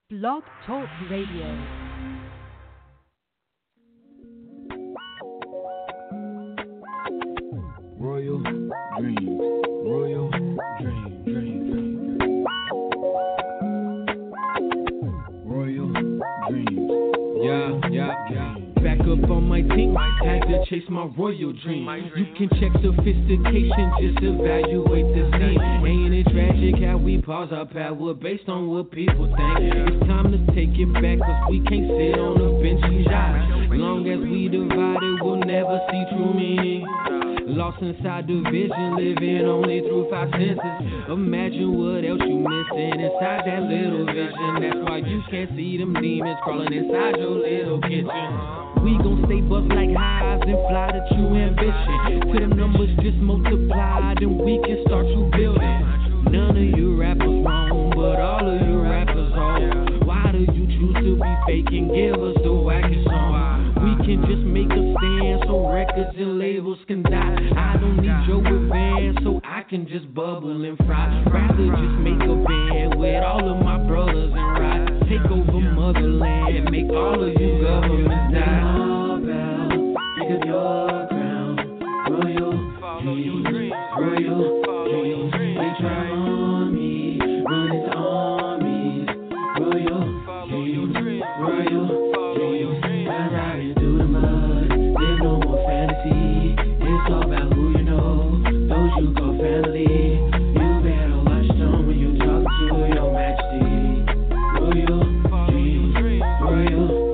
Blog Talk Radio. Royal Dreams, Royal Dream, Royal Dreams. Yeah. Back up on my team, had to chase my royal dream. You can check sophistication, just evaluate the scene. Ain't it tragic how we pause our power based on what people think? It's time to take it back, cause we can't sit on the bench and jive. Long as we divided, we'll never see true meaning. Lost inside division, living only through five senses. Imagine what else you missing inside that little vision. That's why you can't see them demons crawling inside your little kitchen. We gon' stay buzzed like hives and fly to true ambition. Till the numbers just multiply, then we can start to building. None of you rappers wrong, but all of you rappers wrong. Why do you choose to be fake and give us the wackest song? We can just make a stand so records and labels can die. I don't need your advance so I can just bubble and fry. Rather just make a band with all of my brothers and ride. Take over motherland, make all of you governments die. Pick up your crown, royal dreams, royal dreams. They try on me, run into armies, royal dreams, royal dreams. I ride into the mud, there's no more fantasy. It's all about who you know, those you call family. You better watch them when you talk to your majesty. Royal dreams, royal dreams.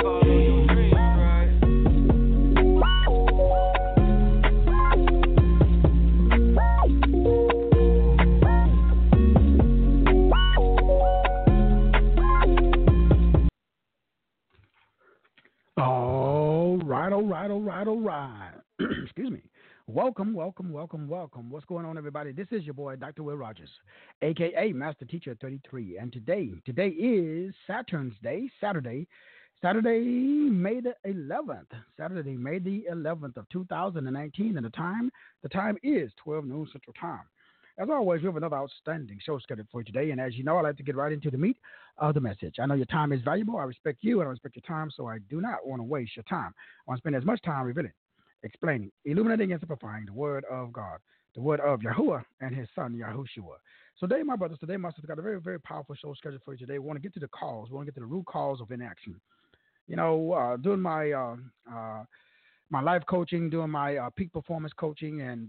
All right. Excuse me. Welcome. What's going on, everybody? This is your boy, Dr. Will Rogers, a.k.a. Master Teacher 33. And today is Saturn's Day, Saturday, May the 11th. Saturday, May the 11th of 2019. And the time is 12 noon Central Time. As always, we have another outstanding show scheduled for you today. And as you know, I like to get right into the meat of the message. I know your time is valuable. I respect you and I respect your time, so I do not want to waste your time. I want to spend as much time revealing, explaining, illuminating, and simplifying the word of God, the word of Yahuwah and his son, Yahushua. So today, my brothers, my sisters, got a very, very powerful show scheduled for you today. We want to get to the cause. We want to get to the root cause of inaction. You know, doing my my life coaching, doing my peak performance coaching, and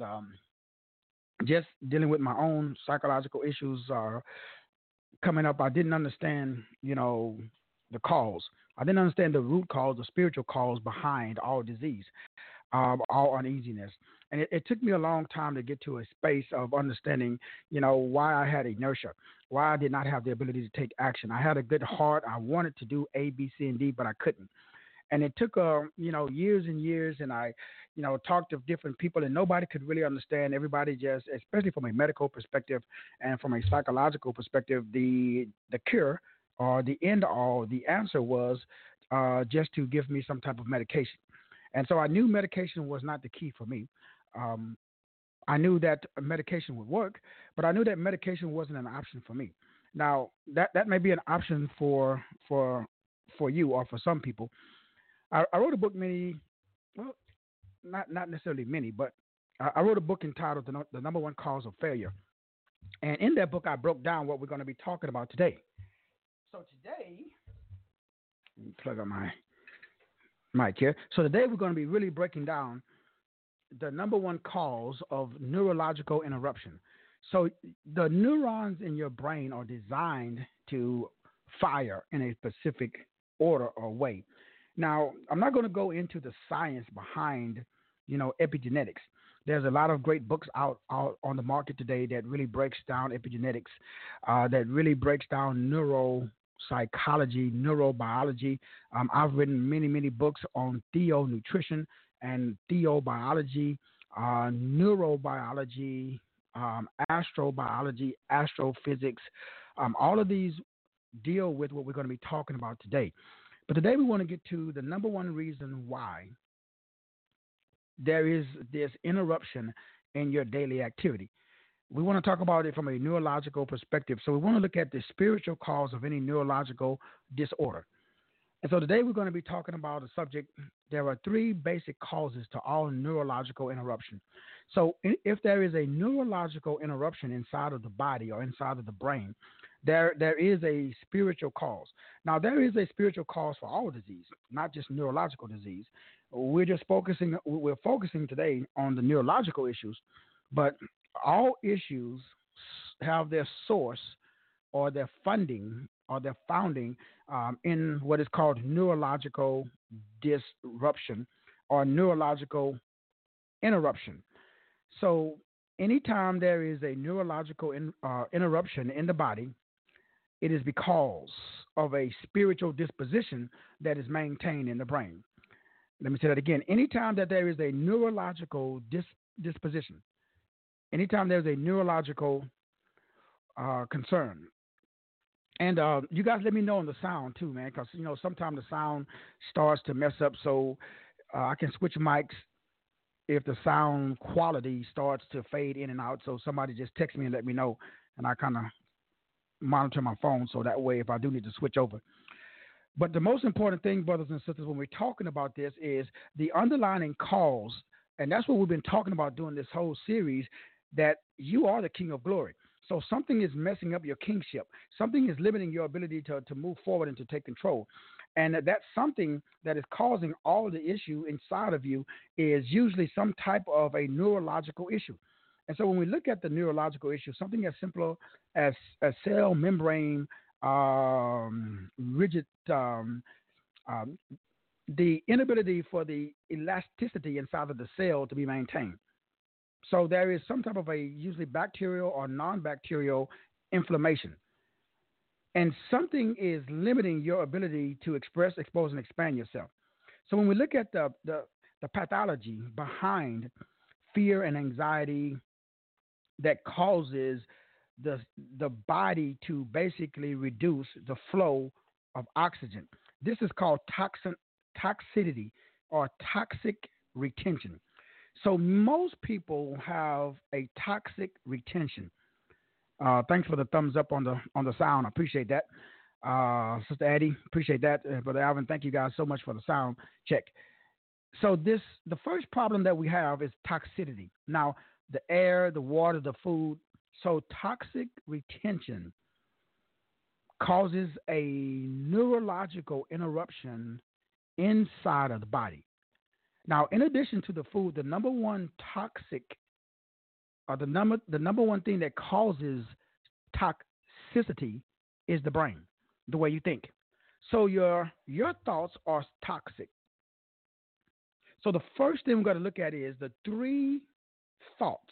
just dealing with my own psychological issues coming up, I didn't understand, the cause. I didn't understand the root cause, the spiritual cause behind all disease, all uneasiness. And it took me a long time to get to a space of understanding, why I had inertia, why I did not have the ability to take action. I had a good heart. I wanted to do A, B, C, and D, but I couldn't. And it took, years and years, and I, talked to different people, and nobody could really understand. Everybody just, especially from a medical perspective and from a psychological perspective, the cure or the end all, the answer was just to give me some type of medication. And so I knew medication was not the key for me. I knew that medication would work, but I knew that medication wasn't an option for me. Now, that may be an option for you or for some people. I wrote a book not necessarily many, but I wrote a book entitled The Number One Cause of Failure. And in that book, I broke down what we're going to be talking about today. So today, let me plug up my mic here. So today we're going to be really breaking down the number one cause of neurological interruption. So the neurons in your brain are designed to fire in a specific order or way. Now, I'm not going to go into the science behind, epigenetics. There's a lot of great books out on the market today that really breaks down epigenetics, that really breaks down neuropsychology, neurobiology. I've written many, many books on theonutrition and theobiology, neurobiology, astrobiology, astrophysics. All of these deal with what we're going to be talking about today. But today we want to get to the number one reason why there is this interruption in your daily activity. We want to talk about it from a neurological perspective. So we want to look at the spiritual cause of any neurological disorder. And so today we're going to be talking about a subject. There are three basic causes to all neurological interruption. So if there is a neurological interruption inside of the body or inside of the brain, there is a spiritual cause. Now, there is a spiritual cause for all disease, not just neurological disease. We're focusing today on the neurological issues, but all issues have their source or their funding or their founding in what is called neurological disruption or neurological interruption. So anytime there is a neurological interruption in the body, it is because of a spiritual disposition that is maintained in the brain. Let me say that again. Anytime that there is a neurological disposition, anytime there's a neurological concern, and you guys let me know on the sound too, man, because sometimes the sound starts to mess up. So I can switch mics if the sound quality starts to fade in and out. So somebody just text me and let me know, and I kind of monitor my phone so that way if I do need to switch over. But the most important thing, brothers and sisters, when we're talking about this is the underlying cause, and that's what we've been talking about during this whole series, that you are the King of Glory. So something is messing up your kingship. Something is limiting your ability to move forward and to take control. And that's something that is causing all the issue inside of you is usually some type of a neurological issue. And so when we look at the neurological issue, something as simple as a cell membrane rigid, the inability for the elasticity inside of the cell to be maintained. So there is some type of a usually bacterial or non-bacterial inflammation. And something is limiting your ability to express, expose, and expand yourself. So when we look at the pathology behind fear and anxiety that causes the body to basically reduce the flow of oxygen, this is called toxicity or toxic retention. So most people have a toxic retention. Thanks for the thumbs up on the sound. I appreciate that. Sister Addie, appreciate that. Brother Alvin, thank you guys so much for the sound check. So the first problem that we have is toxicity. Now, the air, the water, the food. So toxic retention causes a neurological interruption inside of the body. Now, in addition to the food, the number one toxic, or the number one thing that causes toxicity is the brain, the way you think. So your thoughts are toxic. So the first thing we're going to look at is the three thoughts,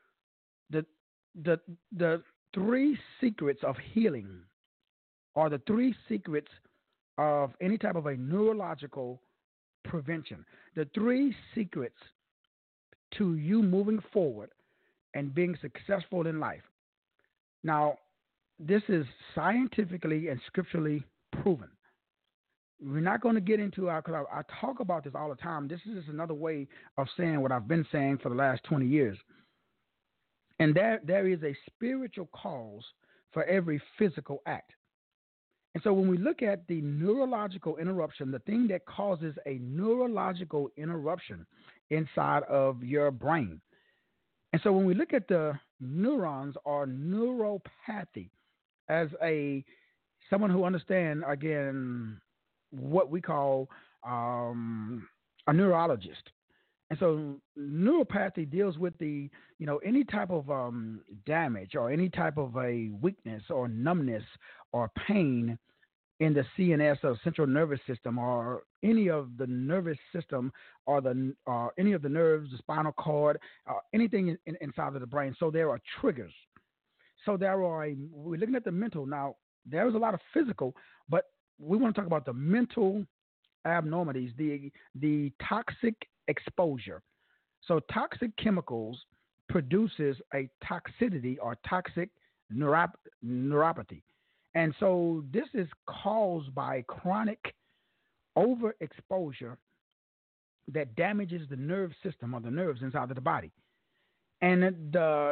the three secrets of healing, or the three secrets of any type of a neurological prevention. The three secrets to you moving forward and being successful in life. Now, this is scientifically and scripturally proven. We're not going to get into because I talk about this all the time. This is just another way of saying what I've been saying for the last 20 years. And there is a spiritual cause for every physical act. And so when we look at the neurological interruption, the thing that causes a neurological interruption inside of your brain. And so when we look at the neurons or neuropathy as someone who understands, again, what we call a neurologist. And so neuropathy deals with any type of damage or any type of a weakness or numbness or pain in the CNS or central nervous system or any of the nervous system or any of the nerves, the spinal cord, anything inside of the brain. So there are triggers. So we're looking at the mental. Now, there's a lot of physical, but we want to talk about the mental abnormalities, the toxic exposure. So toxic chemicals produces a toxicity or toxic neuropathy. And so this is caused by chronic overexposure that damages the nerve system or the nerves inside of the body. And the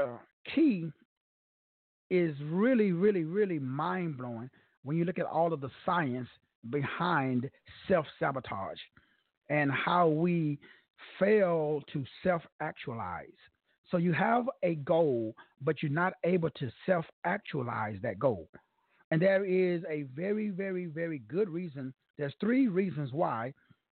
key is really, really, really mind blowing when you look at all of the science behind self sabotage and how we fail to self actualize. So you have a goal, but you're not able to self actualize that goal. And there is a very, very, very good reason. There's three reasons why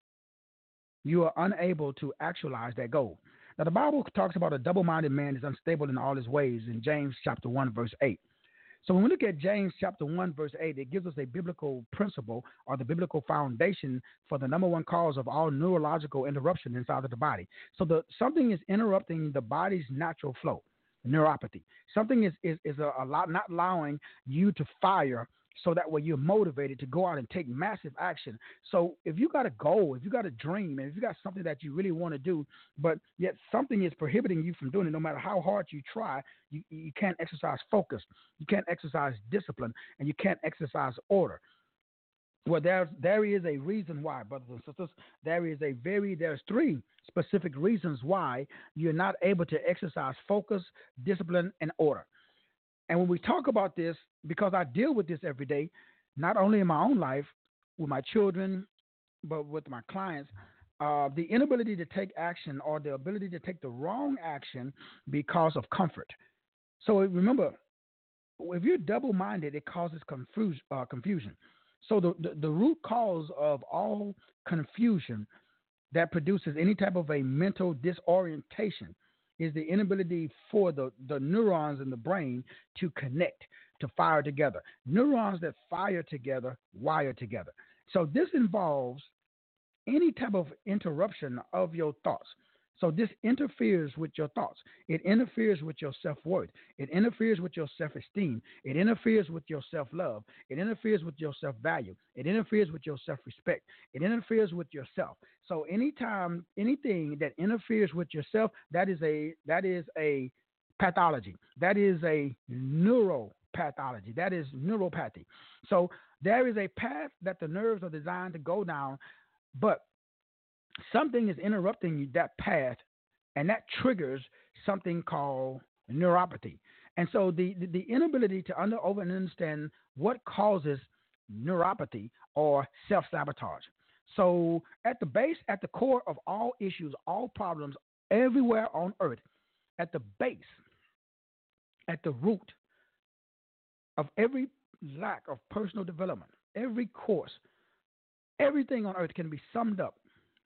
you are unable to actualize that goal. Now, the Bible talks about a double minded man is unstable in all his ways in James chapter 1, verse 8. So when we look at James chapter 1, verse 8, it gives us a biblical principle or the biblical foundation for the number one cause of all neurological interruption inside of the body. So something is interrupting the body's natural flow, neuropathy. Something is a lot not allowing you to fire so that way you're motivated to go out and take massive action. So if you got a goal, if you got a dream, and if you got something that you really want to do, but yet something is prohibiting you from doing it, no matter how hard you try, you can't exercise focus, you can't exercise discipline, and you can't exercise order. Well, there is a reason why, brothers and sisters. There's three specific reasons why you're not able to exercise focus, discipline, and order. And when we talk about this, because I deal with this every day, not only in my own life, with my children, but with my clients, the inability to take action or the ability to take the wrong action because of comfort. So remember, if you're double-minded, it causes confusion. So the root cause of all confusion that produces any type of a mental disorientation is the inability for the neurons in the brain to connect, to fire together. Neurons that fire together wire together. So this involves any type of interruption of your thoughts. So this interferes with your thoughts. It interferes with your self-worth. It interferes with your self-esteem. It interferes with your self-love. It interferes with your self-value. It interferes with your self-respect. It interferes with yourself. So anytime anything that interferes with yourself, that is a pathology. That is a neuropathology. That is neuropathy. So there is a path that the nerves are designed to go down, but something is interrupting that path, and that triggers something called neuropathy. And so the inability to over and understand what causes neuropathy or self-sabotage. So at the base, at the core of all issues, all problems, everywhere on earth, at the base, at the root of every lack of personal development, every course, everything on earth can be summed up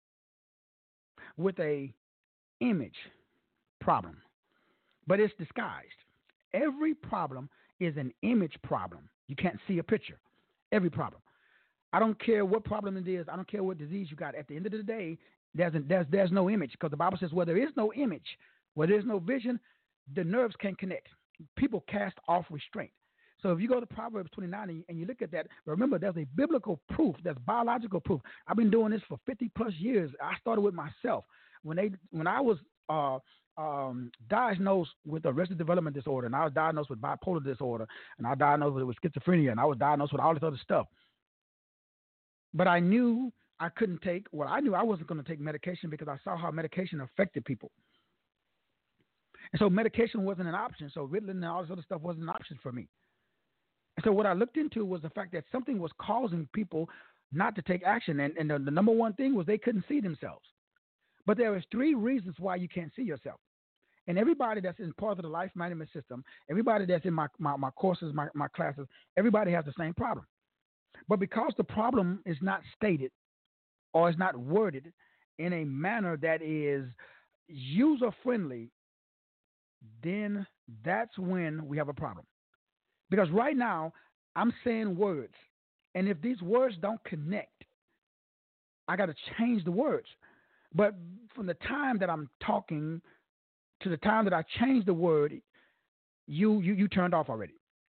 with a image problem, but it's disguised. Every problem is an image problem. You can't see a picture. Every problem. I don't care what problem it is. I don't care what disease you got. At the end of the day, there's no image, because the Bible says where there is no image, where there's no vision, the nerves can't connect. People cast off restraint. So if you go to Proverbs 29 and you look at that, remember there's a biblical proof, there's biological proof. I've been doing this for 50 plus years. I started with myself. When I was diagnosed with arrested development disorder, and I was diagnosed with bipolar disorder, and I was diagnosed with schizophrenia, and I was diagnosed with all this other stuff. But I knew I couldn't take, I knew I wasn't going to take medication because I saw how medication affected people. And so medication wasn't an option. So Ritalin and all this other stuff wasn't an option for me. And so what I looked into was the fact that something was causing people not to take action. And the number one thing was they couldn't see themselves. But there is three reasons why you can't see yourself. And everybody that's in part of the life management system, everybody that's in my courses, my classes, everybody has the same problem. But because the problem is not stated or is not worded in a manner that is user-friendly, then that's when we have a problem. Because right now, I'm saying words. And if these words don't connect, I got to change the words. But from the time that I'm talking to the time that I change the word, you turned off already.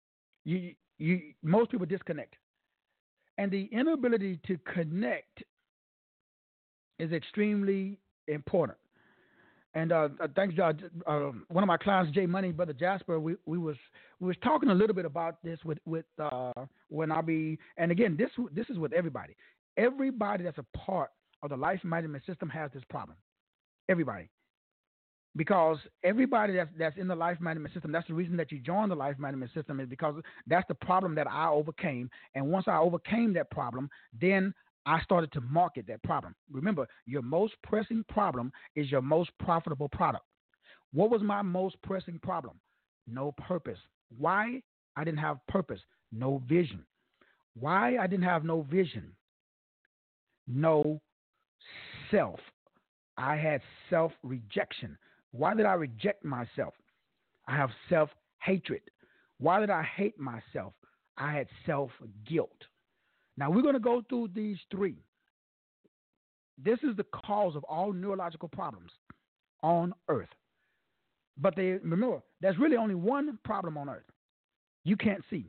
Most people disconnect. And the inability to connect is extremely important. And thanks, one of my clients, Jay Money, Brother Jasper, we was talking a little bit about this with when I be, and again, this is with everybody. Everybody that's a part of the life management system has this problem. Everybody. because everybody that's in the life management system, that's the reason that you joined the life management system, is because that's the problem that I overcame. And once I overcame that problem, then I started to market that problem. Remember, your most pressing problem is your most profitable product. What was my most pressing problem? No purpose. Why? I didn't have purpose. No vision. Why I didn't have no vision? No self. I had self-rejection. Why did I reject myself? I have self-hatred. Why did I hate myself? I had self-guilt. Now, we're going to go through these three. This is the cause of all neurological problems on earth. But remember, there's really only one problem on earth. You can't see.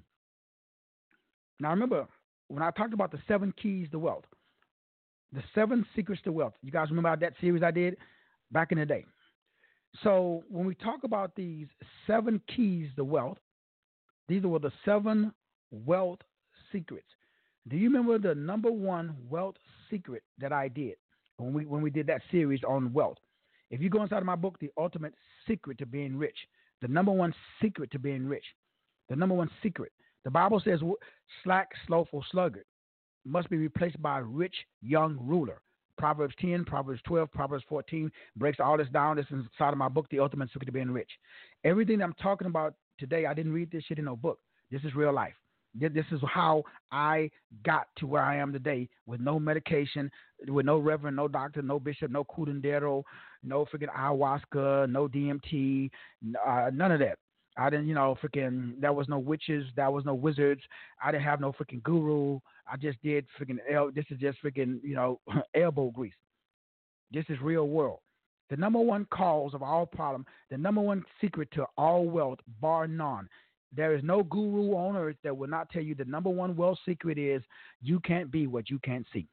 Now, remember, when I talked about the 7 keys to wealth, the 7 secrets to wealth, you guys remember that series I did back in the day? So when we talk about these 7 keys to wealth, these were the 7 wealth secrets. Do you remember the number 1 wealth secret that I did when we did that series on wealth? If you go inside of my book, The Ultimate Secret to Being Rich, the number 1 secret to being rich, the number 1 secret, the Bible says slack, slothful, sluggard must be replaced by a rich young ruler. Proverbs 10, Proverbs 12, Proverbs 14 breaks all this down. This is inside of my book, The Ultimate Secret to Being Rich. Everything that I'm talking about today, I didn't read this shit in no book. This is real life. This is how I got to where I am today, with no medication, with no reverend, no doctor, no bishop, no curandero, no freaking ayahuasca, no DMT, none of that. I didn't, there was no witches, there was no wizards. I didn't have no freaking guru. I just did freaking, this is just freaking, elbow grease. This is real world. The number 1 cause of all problem, the number 1 secret to all wealth, bar none. There is no guru on earth that will not tell you the number 1 wealth secret is you can't be what you can't see.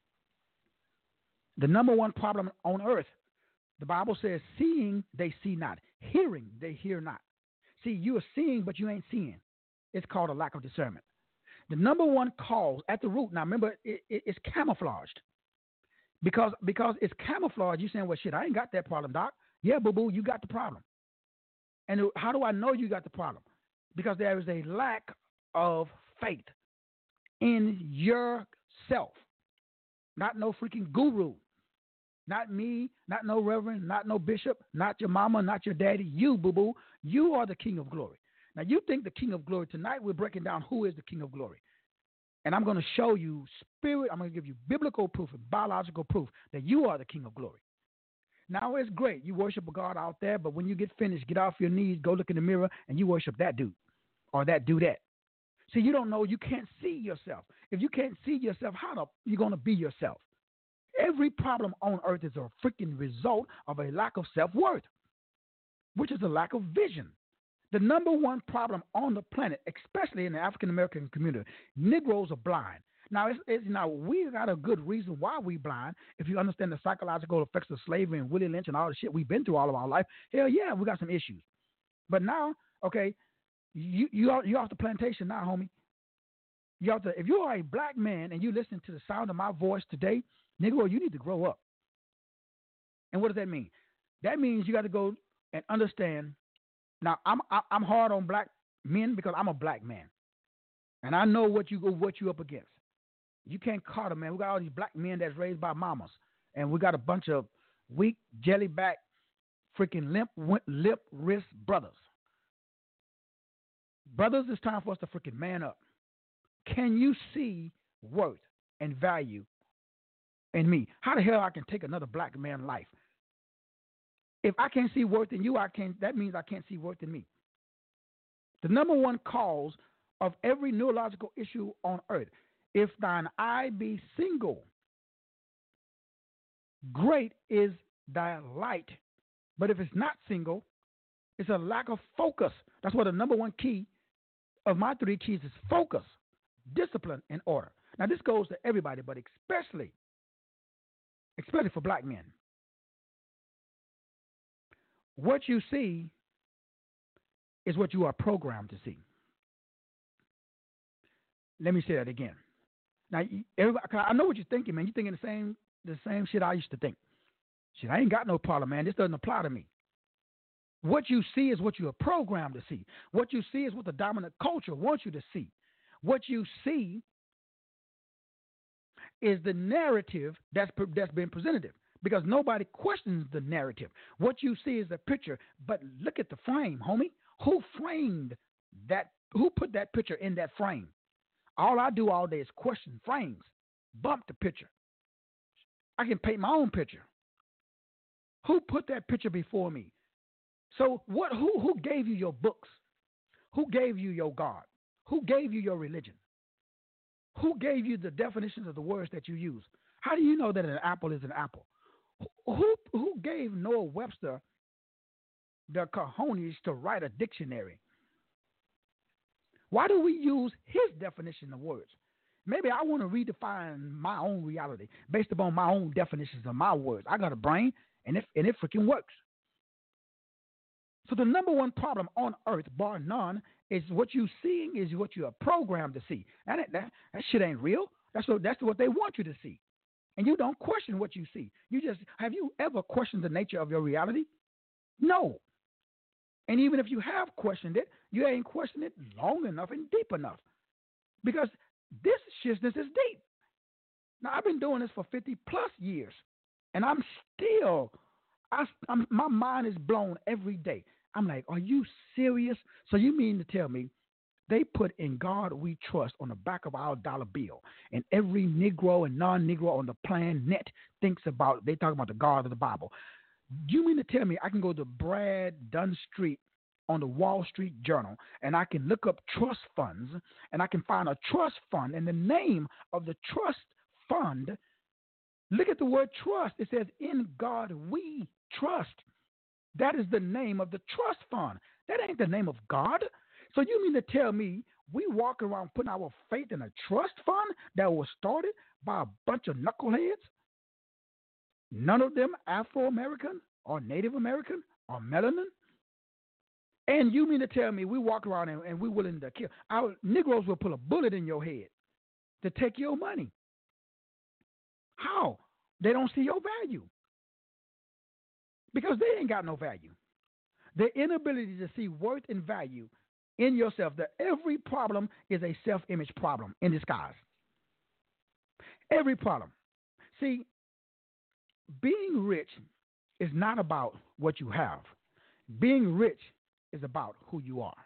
The number 1 problem on earth, the Bible says, seeing they see not, hearing they hear not. See, you are seeing, but you ain't seeing. It's called a lack of discernment. The number 1 cause at the root, now remember, it's camouflaged. Because it's camouflaged, you're saying, well, shit, I ain't got that problem, Doc. Yeah, boo-boo, you got the problem. And how do I know you got the problem? Because there is a lack of faith in yourself. Not no freaking guru. Not me, not no reverend, not no bishop, not your mama, not your daddy. You, boo-boo. You are the King of Glory. Now, you think the King of Glory. Tonight, we're breaking down who is the King of Glory. And I'm going to show you spirit. I'm going to give you biblical proof and biological proof that you are the King of Glory. Now, it's great. You worship a God out there, but when you get finished, get off your knees, go look in the mirror, and you worship that dude or that dudette. See, you don't know. You can't see yourself. If you can't see yourself, how are you going to be yourself? Every problem on earth is a freaking result of a lack of self-worth, which is a lack of vision. The number 1 problem on the planet, especially in the African-American community, Negroes are blind. Now, now we got a good reason why we blind. If you understand the psychological effects of slavery and Willie Lynch and all the shit we've been through all of our life, hell yeah, we got some issues. But now, okay, you're off the plantation now, homie. If you are a black man and you listen to the sound of my voice today, Negro, you need to grow up. And what does that mean? That means you got to go and understand. Now, I'm hard on black men because I'm a black man, and I know what you up against. You can't call them, man. We got all these black men that's raised by mamas, and we got a bunch of weak, jellyback, freaking lip wrist brothers. Brothers, it's time for us to freaking man up. Can you see worth and value in me? How the hell I can take another black man's life? If I can't see worth in you, that means I can't see worth in me. The number 1 cause of every neurological issue on earth, if thine eye be single, great is thy light. But if it's not single, it's a lack of focus. That's what the number 1 key of my 3 keys is: focus, discipline, and order. Now, this goes to everybody, but especially for black men. What you see is what you are programmed to see. Let me say that again. Now, I know what you're thinking, man. You're thinking the same shit I used to think. Shit, I ain't got no problem, man. This doesn't apply to me. What you see is what you are programmed to see. What you see is what the dominant culture wants you to see. What you see is the narrative that's been presented, because nobody questions the narrative. What you see is a picture, but look at the frame, homie. Who framed that? Who put that picture in that frame? All I do all day is question frames, bump the picture. I can paint my own picture. Who put that picture before me? So what? Who gave you your books? Who gave you your God? Who gave you your religion? Who gave you the definitions of the words that you use? How do you know that an apple is an apple? Who gave Noah Webster the cojones to write a dictionary? Why do we use his definition of words? Maybe I want to redefine my own reality based upon my own definitions of my words. I got a brain, and it freaking works. So the number one problem on earth, bar none, is what you seeing is what you are programmed to see. And that shit ain't real. That's what they want you to see. And you don't question what you see. Have you ever questioned the nature of your reality? No. And even if you have questioned it, you ain't questioned it long enough and deep enough. Because this shizness is deep. Now, I've been doing this for 50 plus years, and I'm still, my mind is blown every day. I'm like, are you serious? So you mean to tell me they put "In God We Trust" on the back of our dollar bill, and every Negro and non-Negro on the planet thinks about, they talk about the God of the Bible. You mean to tell me I can go to Brad Dunstreet on the Wall Street Journal, and I can look up trust funds, and I can find a trust fund, and the name of the trust fund, look at the word trust. It says, "In God We Trust." That is the name of the trust fund. That ain't the name of God. So you mean to tell me we walk around putting our faith in a trust fund that was started by a bunch of knuckleheads? None of them Afro-American or Native American or melanin? And you mean to tell me we walk around and we're willing to kill? Our Negroes will put a bullet in your head to take your money. How? They don't see your value. Because they ain't got no value. The inability to see worth and value in yourself, that every problem is a self-image problem in disguise. Every problem. See, being rich is not about what you have. Being rich is about who you are.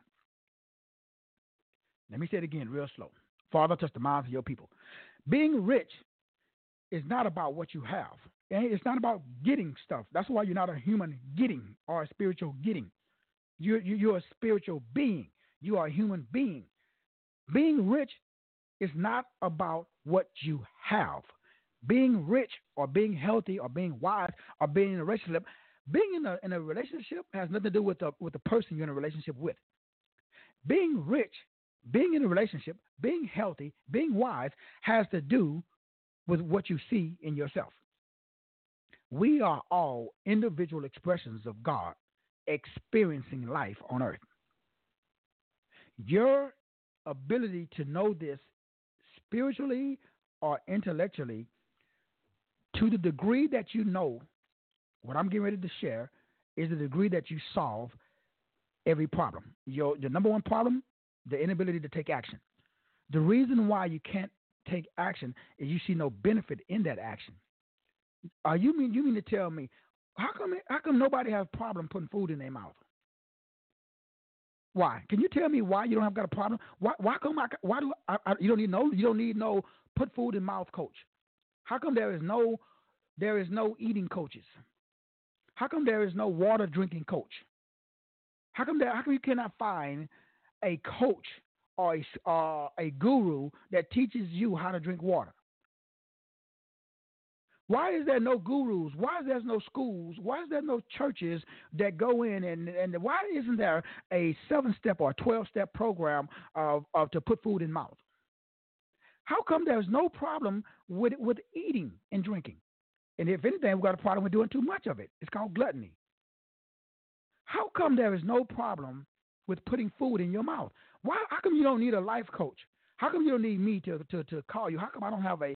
Let me say it again real slow. Father, touch the minds of your people. Being rich is not about what you have. It's not about getting stuff. That's why you're not a human getting or a spiritual getting. You're a spiritual being. You are a human being. Being rich is not about what you have. Being rich or being healthy or being wise or being in a relationship, being in a relationship has nothing to do with the person you're in a relationship with. Being rich, being in a relationship, being healthy, being wise has to do with what you see in yourself. We are all individual expressions of God experiencing life on earth. Your ability to know this spiritually or intellectually, to the degree that you know what I'm getting ready to share, is the degree that you solve every problem. The number one problem, the inability to take action. The reason why you can't take action is you see no benefit in that action. You mean to tell me how come nobody has a problem putting food in their mouth? Why? Can you tell me why you don't have got a problem? Why come you don't need no put food in mouth coach? How come there is no eating coaches? How come there is no water drinking coach? How come you cannot find a coach or a guru that teaches you how to drink water? Why is there no gurus? Why is there no schools? Why is there no churches that go in and why isn't there a 7-step or 12-step program of to put food in mouth? How come there's no problem with eating and drinking? And if anything, we've got a problem with doing too much of it. It's called gluttony. How come there is no problem with putting food in your mouth? How come you don't need a life coach? How come you don't need me to call you? How come I don't have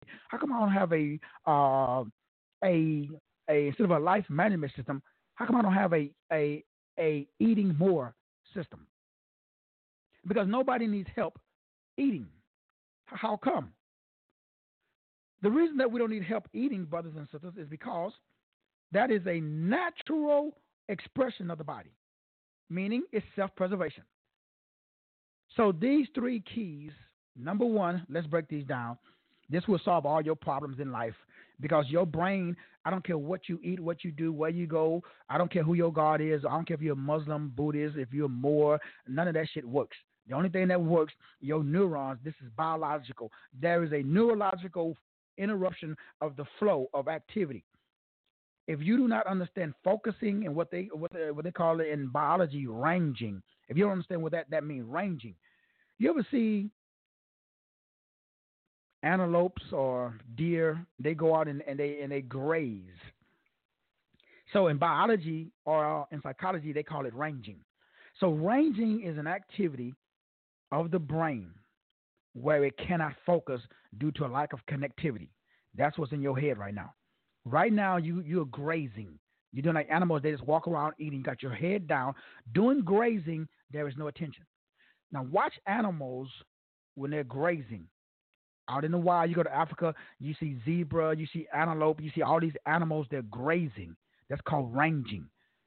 a instead of a life management system? How come I don't have a a eating more system because nobody needs help eating. How come? The reason that we don't need help eating, brothers and sisters, is because that is a natural expression of the body, meaning it's self-preservation. So these three keys, number one, let's break these down. This will solve all your problems in life because your brain, I don't care what you eat, what you do, where you go. I don't care who your God is. I don't care if you're a Muslim, Buddhist, if you're Moor. None of that shit works. The only thing that works, your neurons, this is biological. There is a neurological interruption of the flow of activity. If you do not understand focusing and what they call it in biology, ranging, if you don't understand what that means, ranging. You ever see antelopes or deer? They go out and they graze. So in biology or in psychology, they call it ranging. So ranging is an activity of the brain where it cannot focus due to a lack of connectivity. That's what's in your head right now. Right now, you're grazing. You're doing like animals. They just walk around eating. You got your head down. Doing grazing, there is no attention. Now, watch animals when they're grazing. Out in the wild, you go to Africa, you see zebra, you see antelope, you see all these animals, they're grazing. That's called ranging.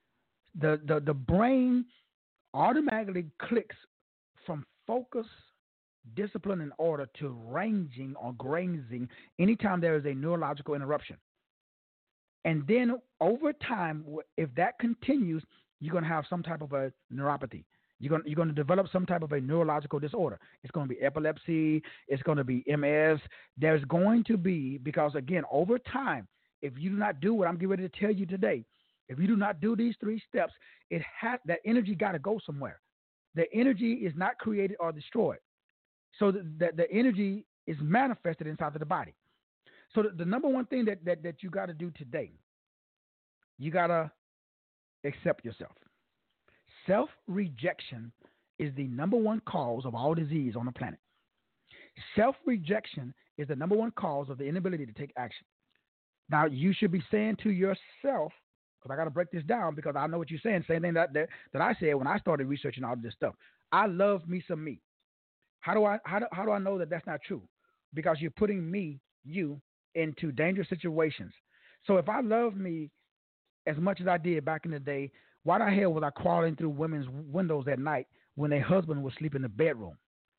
The brain automatically clicks from focus, discipline, and order to ranging or grazing anytime there is a neurological interruption. And then over time, if that continues, you're going to have some type of a neuropathy. You're going to develop some type of a neurological disorder. It's going to be epilepsy. It's going to be MS. There's going to be, because again, over time, if you do not do what I'm getting ready to tell you today, if you do not do these three steps, that energy got to go somewhere. The energy is not created or destroyed. So the energy is manifested inside of the body. So the number one thing that you got to do today, you got to accept yourself. Self-rejection is the number one cause of all disease on the planet. Self-rejection is the number one cause of the inability to take action. Now, you should be saying to yourself, because I got to break this down because I know what you're saying, same thing that I said when I started researching all this stuff. I love me some me. How do I know that that's not true? Because you're putting you into dangerous situations. So if I love me as much as I did back in the day, why the hell was I crawling through women's windows at night when their husband was sleeping in the bedroom?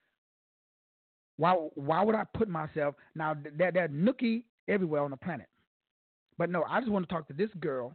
Why would I put myself, now they're nookie everywhere on the planet. But no, I just want to talk to this girl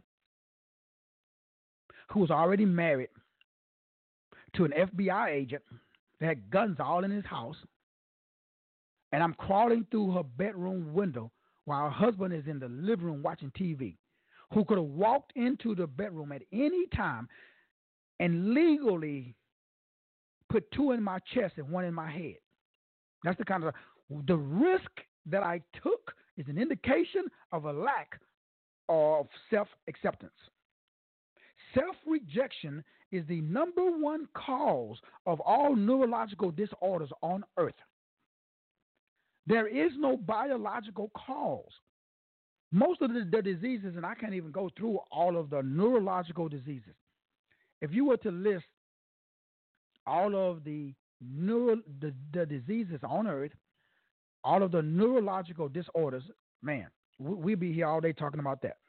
who was already married to an FBI agent that had guns all in his house, and I'm crawling through her bedroom window while her husband is in the living room watching TV, who could have walked into the bedroom at any time and legally put two in my chest and one in my head. That's the kind of the risk that I took is an indication of a lack of self-acceptance. Self-rejection is the number one cause of all neurological disorders on earth. There is no biological cause. Most of the diseases, and I can't even go through all of the neurological diseases. If you were to list all of the diseases on earth, all of the neurological disorders, man, we'd be here all day talking about that.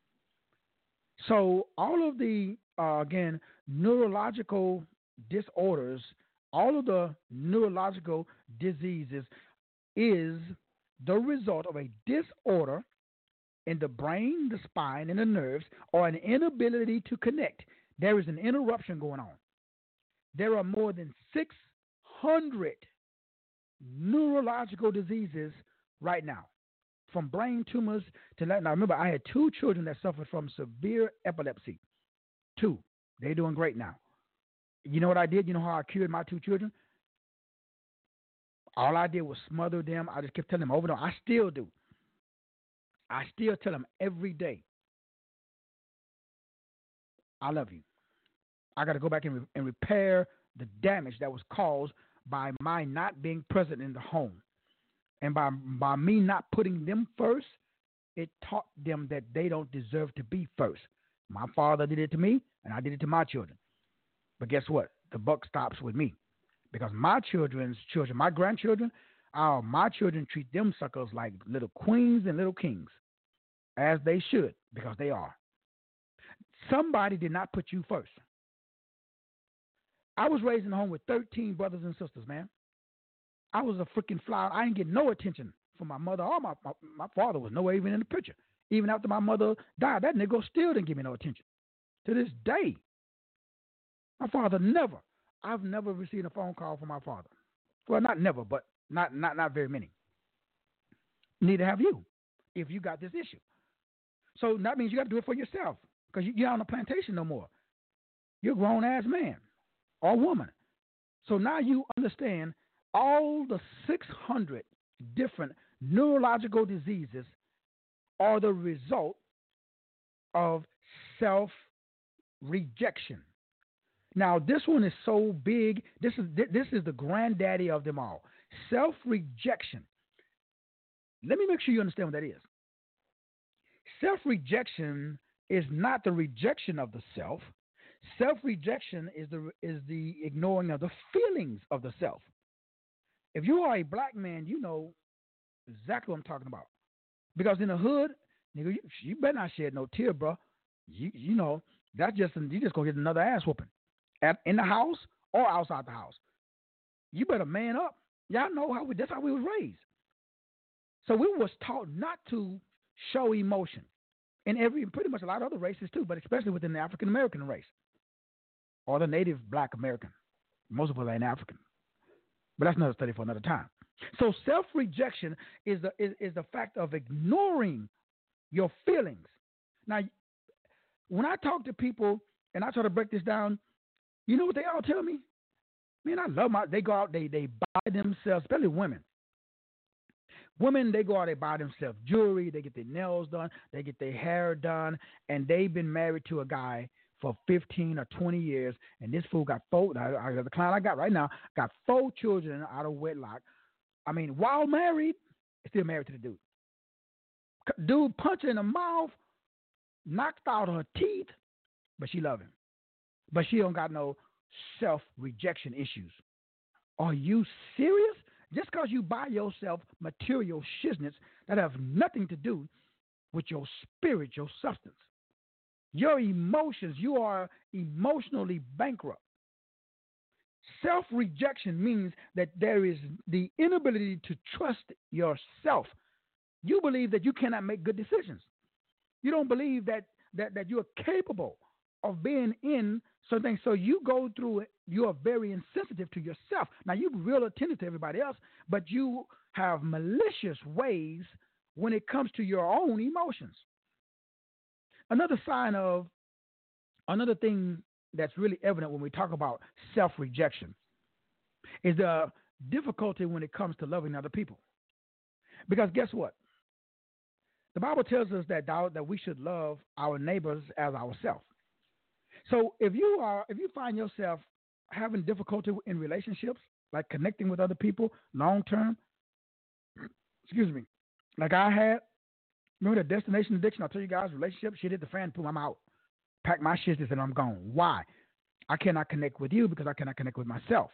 So all of the, again, neurological disorders, all of the neurological diseases is the result of a disorder in the brain, the spine, and the nerves, or an inability to connect. There is an interruption going on. There are more than 600 neurological diseases right now, from brain tumors to that. Now, remember, I had 2 children that suffered from severe epilepsy. 2. They're doing great now. You know what I did? You know how I cured my 2 children? All I did was smother them. I just kept telling them over and over. I still do. I still tell them every day, I love you. I got to go back and repair the damage that was caused by my not being present in the home. And by me not putting them first, it taught them that they don't deserve to be first. My father did it to me, and I did it to my children. But guess what? The buck stops with me because my children's children, my grandchildren, my children treat them suckers like little queens and little kings, as they should, because they are. Somebody did not put you first. I was raised in a home with 13 brothers and sisters, man. I was a freaking flower. I didn't get no attention from my mother or my father was nowhere even in the picture. Even after my mother died, that nigga still didn't give me no attention. To this day, my father never. I've never received a phone call from my father. Well, not never, but not very many. Neither have you, if you got this issue. So that means you got to do it for yourself because you're on the plantation no more. You're a grown-ass man or woman. So now you understand all the 600 different neurological diseases are the result of self-rejection. Now, this one is so big. This is the granddaddy of them all. Self-rejection. Let me make sure you understand what that is. Self-rejection is not the rejection of the self. Self-rejection is the ignoring of the feelings of the self. If you are a black man, you know exactly what I'm talking about. Because in the hood, nigga, you better not shed no tear, bro. You know, you just gonna get another ass whooping. In the house or outside the house. You better man up. Y'all know that's how we was raised. So we was taught not to show emotion. In pretty much a lot of other races too, but especially within the African American race. Or the native black American. Most of us ain't African. But that's another study for another time. So self-rejection is the fact of ignoring your feelings. Now, when I talk to people and I try to break this down, you know what they all tell me? Man, I love they go out, they buy themselves, especially women. Women, they go out, they buy themselves jewelry, they get their nails done, they get their hair done, and they've been married to a guy for 15 or 20 years, and this fool got the client I got right now, got 4 children out of wedlock. I mean, while married, still married to the dude. Dude punched her in the mouth, knocked out her teeth, but she love him. But she don't got no self-rejection issues. Are you serious? Just because you buy yourself material shiznits that have nothing to do with your spirit, your substance. Your emotions, you are emotionally bankrupt. Self-rejection means that there is the inability to trust yourself. You believe that you cannot make good decisions. You don't believe that you are capable of being in certain things. So you go through it. You are very insensitive to yourself. Now, you're real attentive to everybody else, but you have malicious ways when it comes to your own emotions. Another thing that's really evident when we talk about self-rejection is the difficulty when it comes to loving other people. Because guess what? The Bible tells us that we should love our neighbors as ourselves. So if you find yourself having difficulty in relationships, like connecting with other people long term, like I had, remember the destination addiction? I'll tell you guys, relationship, shit hit the fan, boom, I'm out. Pack my shit and I'm gone. Why? I cannot connect with you because I cannot connect with myself.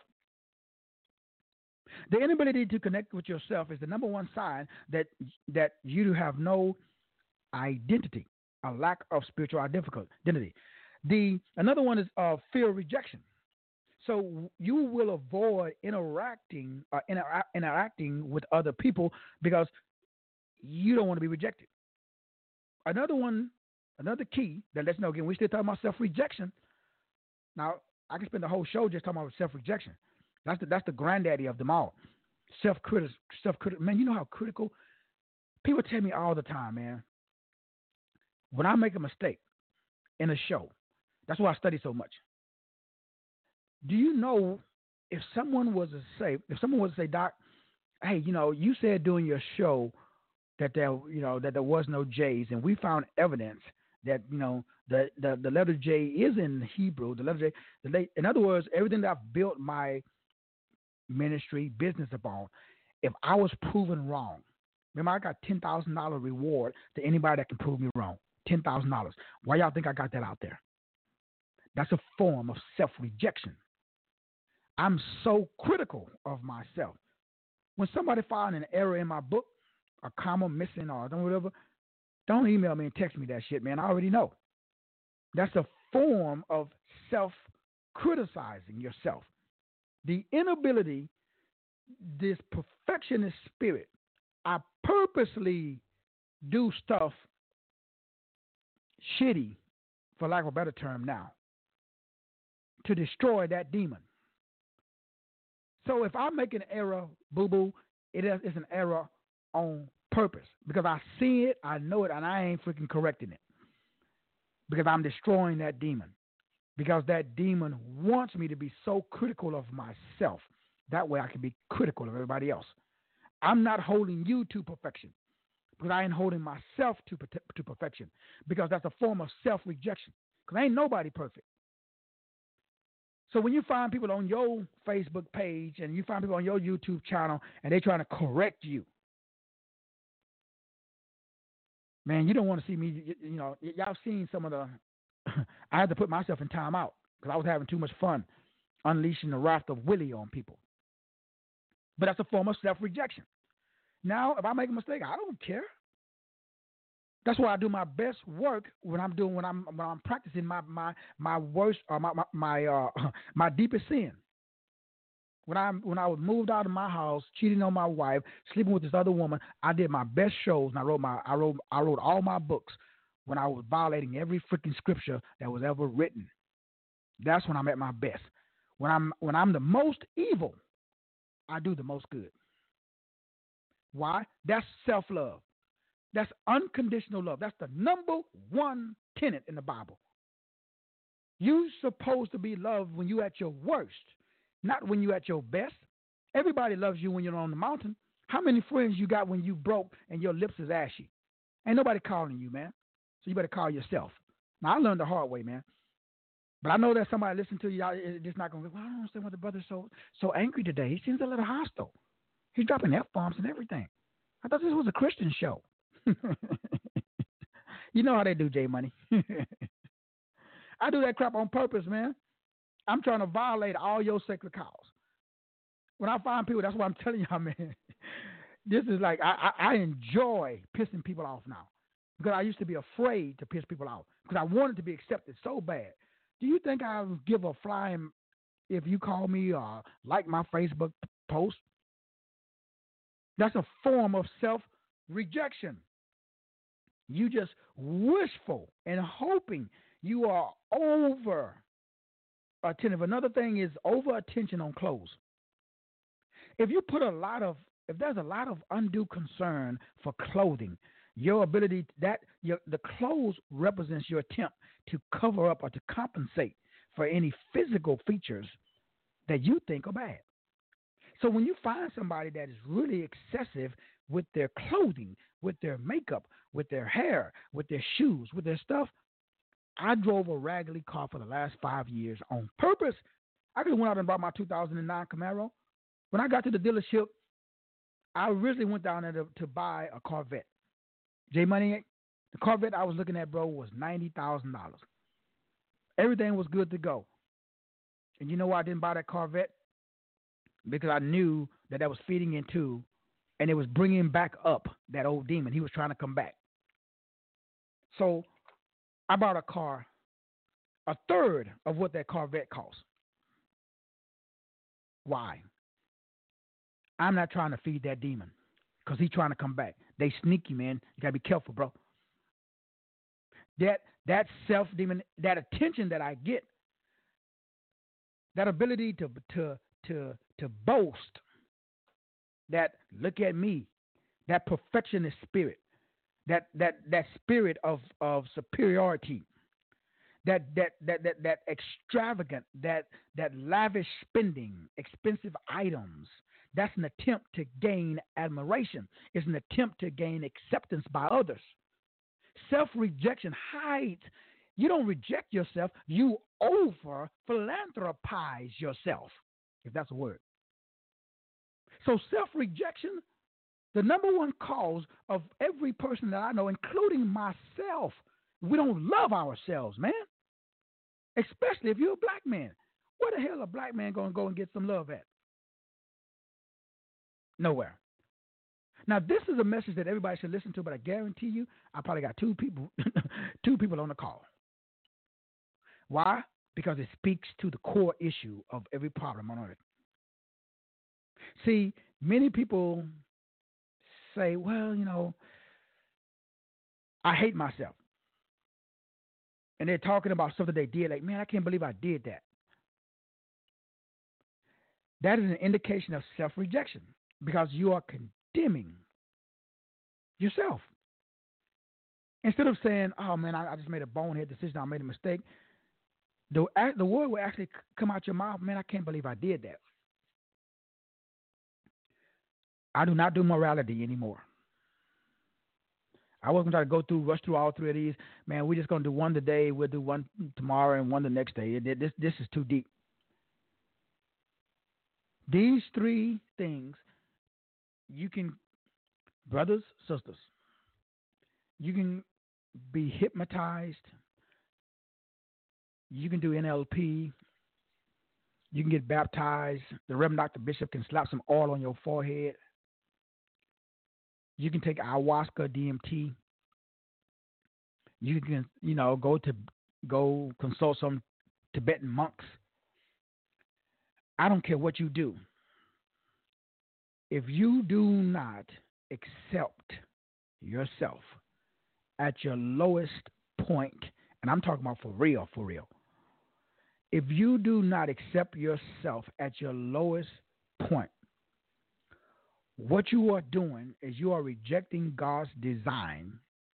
The inability to connect with yourself is the number one sign that you have no identity, a lack of spiritual identity. Another one is fear of rejection. So you will avoid interacting with other people because you don't want to be rejected. Another key that lets you know, again, we're still talking about self-rejection. Now, I can spend the whole show just talking about self-rejection. That's the granddaddy of them all. Self-critical. Man, you know how critical? People tell me all the time, man, when I make a mistake in a show, that's why I study so much. Do you know if someone was to say, Doc, hey, you said during your show that there was no J's, and we found evidence that the letter J is in Hebrew. The letter J. In other words, everything that I've built my ministry business upon, if I was proven wrong, remember I got $10,000 reward to anybody that can prove me wrong. $10,000. Why y'all think I got that out there? That's a form of self-rejection. I'm so critical of myself. When somebody finds an error in my book, a comma missing or whatever, don't email me and text me that shit, man. I already know. That's a form of self-criticizing yourself. The inability, this perfectionist spirit, I purposely do stuff shitty, for lack of a better term now, to destroy that demon. So if I make an error, boo-boo, it's an error on purpose because I see it, I know it, and I ain't freaking correcting it because I'm destroying that demon because that demon wants me to be so critical of myself. That way I can be critical of everybody else. I'm not holding you to perfection because I ain't holding myself to perfection because that's a form of self-rejection because ain't nobody perfect. So when you find people on your Facebook page and you find people on your YouTube channel and they're trying to correct you, man, you don't want to see me. You know, y'all seen some of the. I had to put myself in timeout because I was having too much fun unleashing the wrath of Willie on people. But that's a form of self-rejection. Now, if I make a mistake, I don't care. That's why I do my best work when I'm practicing my worst or my deepest sin. When I was moved out of my house, cheating on my wife, sleeping with this other woman, I did my best shows and I wrote all my books when I was violating every freaking scripture that was ever written. That's when I'm at my best. When I'm the most evil, I do the most good. Why? That's self-love. That's unconditional love. That's the number one tenet in the Bible. You're supposed to be loved when you're at your worst, not when you're at your best. Everybody loves you when you're on the mountain. How many friends you got when you broke and your lips is ashy? Ain't nobody calling you, man. So you better call yourself. Now, I learned the hard way, man. But I know that somebody listening to you, y'all, it's just not going to go, well, I don't understand why the brother's so angry today. He seems a little hostile. He's dropping F-bombs and everything. I thought this was a Christian show. You know how they do, J Money. I do that crap on purpose, man. I'm trying to violate all your sacred cows. When I find people, that's why I'm telling y'all, man. This is like I enjoy pissing people off now because I used to be afraid to piss people off because I wanted to be accepted so bad. Do you think I would give a flying if you call me or like my Facebook post? That's a form of self-rejection. You just wishful and hoping you are over attentive. Another thing is over attention on clothes. If there's a lot of undue concern for clothing, your ability the clothes represents your attempt to cover up or to compensate for any physical features that you think are bad. So when you find somebody that is really excessive with their clothing, with their makeup, with their hair, with their shoes, with their stuff, I drove a raggedy car for the last 5 years on purpose. I could have went out and bought my 2009 Camaro. When I got to the dealership, I originally went down there to buy a Corvette. J Money, the Corvette I was looking at, bro, was $90,000. Everything was good to go. And you know why I didn't buy that Corvette? Because I knew that was feeding into, and it was bringing back up that old demon. He was trying to come back. So I bought a car, a third of what that Corvette cost. Why? I'm not trying to feed that demon because he's trying to come back. They sneaky, man. You got to be careful, bro. That self-demon, that attention that I get, that ability to boast, that look at me, that perfectionist spirit, that spirit of superiority, that extravagant, that lavish spending, expensive items. That's an attempt to gain admiration. It's an attempt to gain acceptance by others. Self-rejection hides. You don't reject yourself. You over-philanthropize yourself, if that's a word. So self-rejection, the number one cause of every person that I know, including myself, we don't love ourselves, man. especially if you're a black man. Where the hell a black man going to go and get some love at? Nowhere. Now, this is a message that everybody should listen to, but I guarantee you, I probably got two people, two people on the call. Why? Because it speaks to the core issue of every problem on earth. See, many people say, well, I hate myself. And they're talking about something they did, like, man, I can't believe I did that. That is an indication of self-rejection because you are condemning yourself. Instead of saying, oh, man, I just made a bonehead decision, I made a mistake, the word will actually come out your mouth, man, I can't believe I did that. I do not do morality anymore. I wasn't going to rush through all three of these. Man, we're just going to do one today, we'll do one tomorrow, and one the next day. This is too deep. These three things, you can, brothers, sisters, you can be hypnotized. You can do NLP. You can get baptized. The Reverend Dr. Bishop can slap some oil on your forehead. You can take ayahuasca, DMT. You can, go consult some Tibetan monks. I don't care what you do. If you do not accept yourself at your lowest point, and I'm talking about for real, if you do not accept yourself at your lowest point, what you are doing is you are rejecting God's design.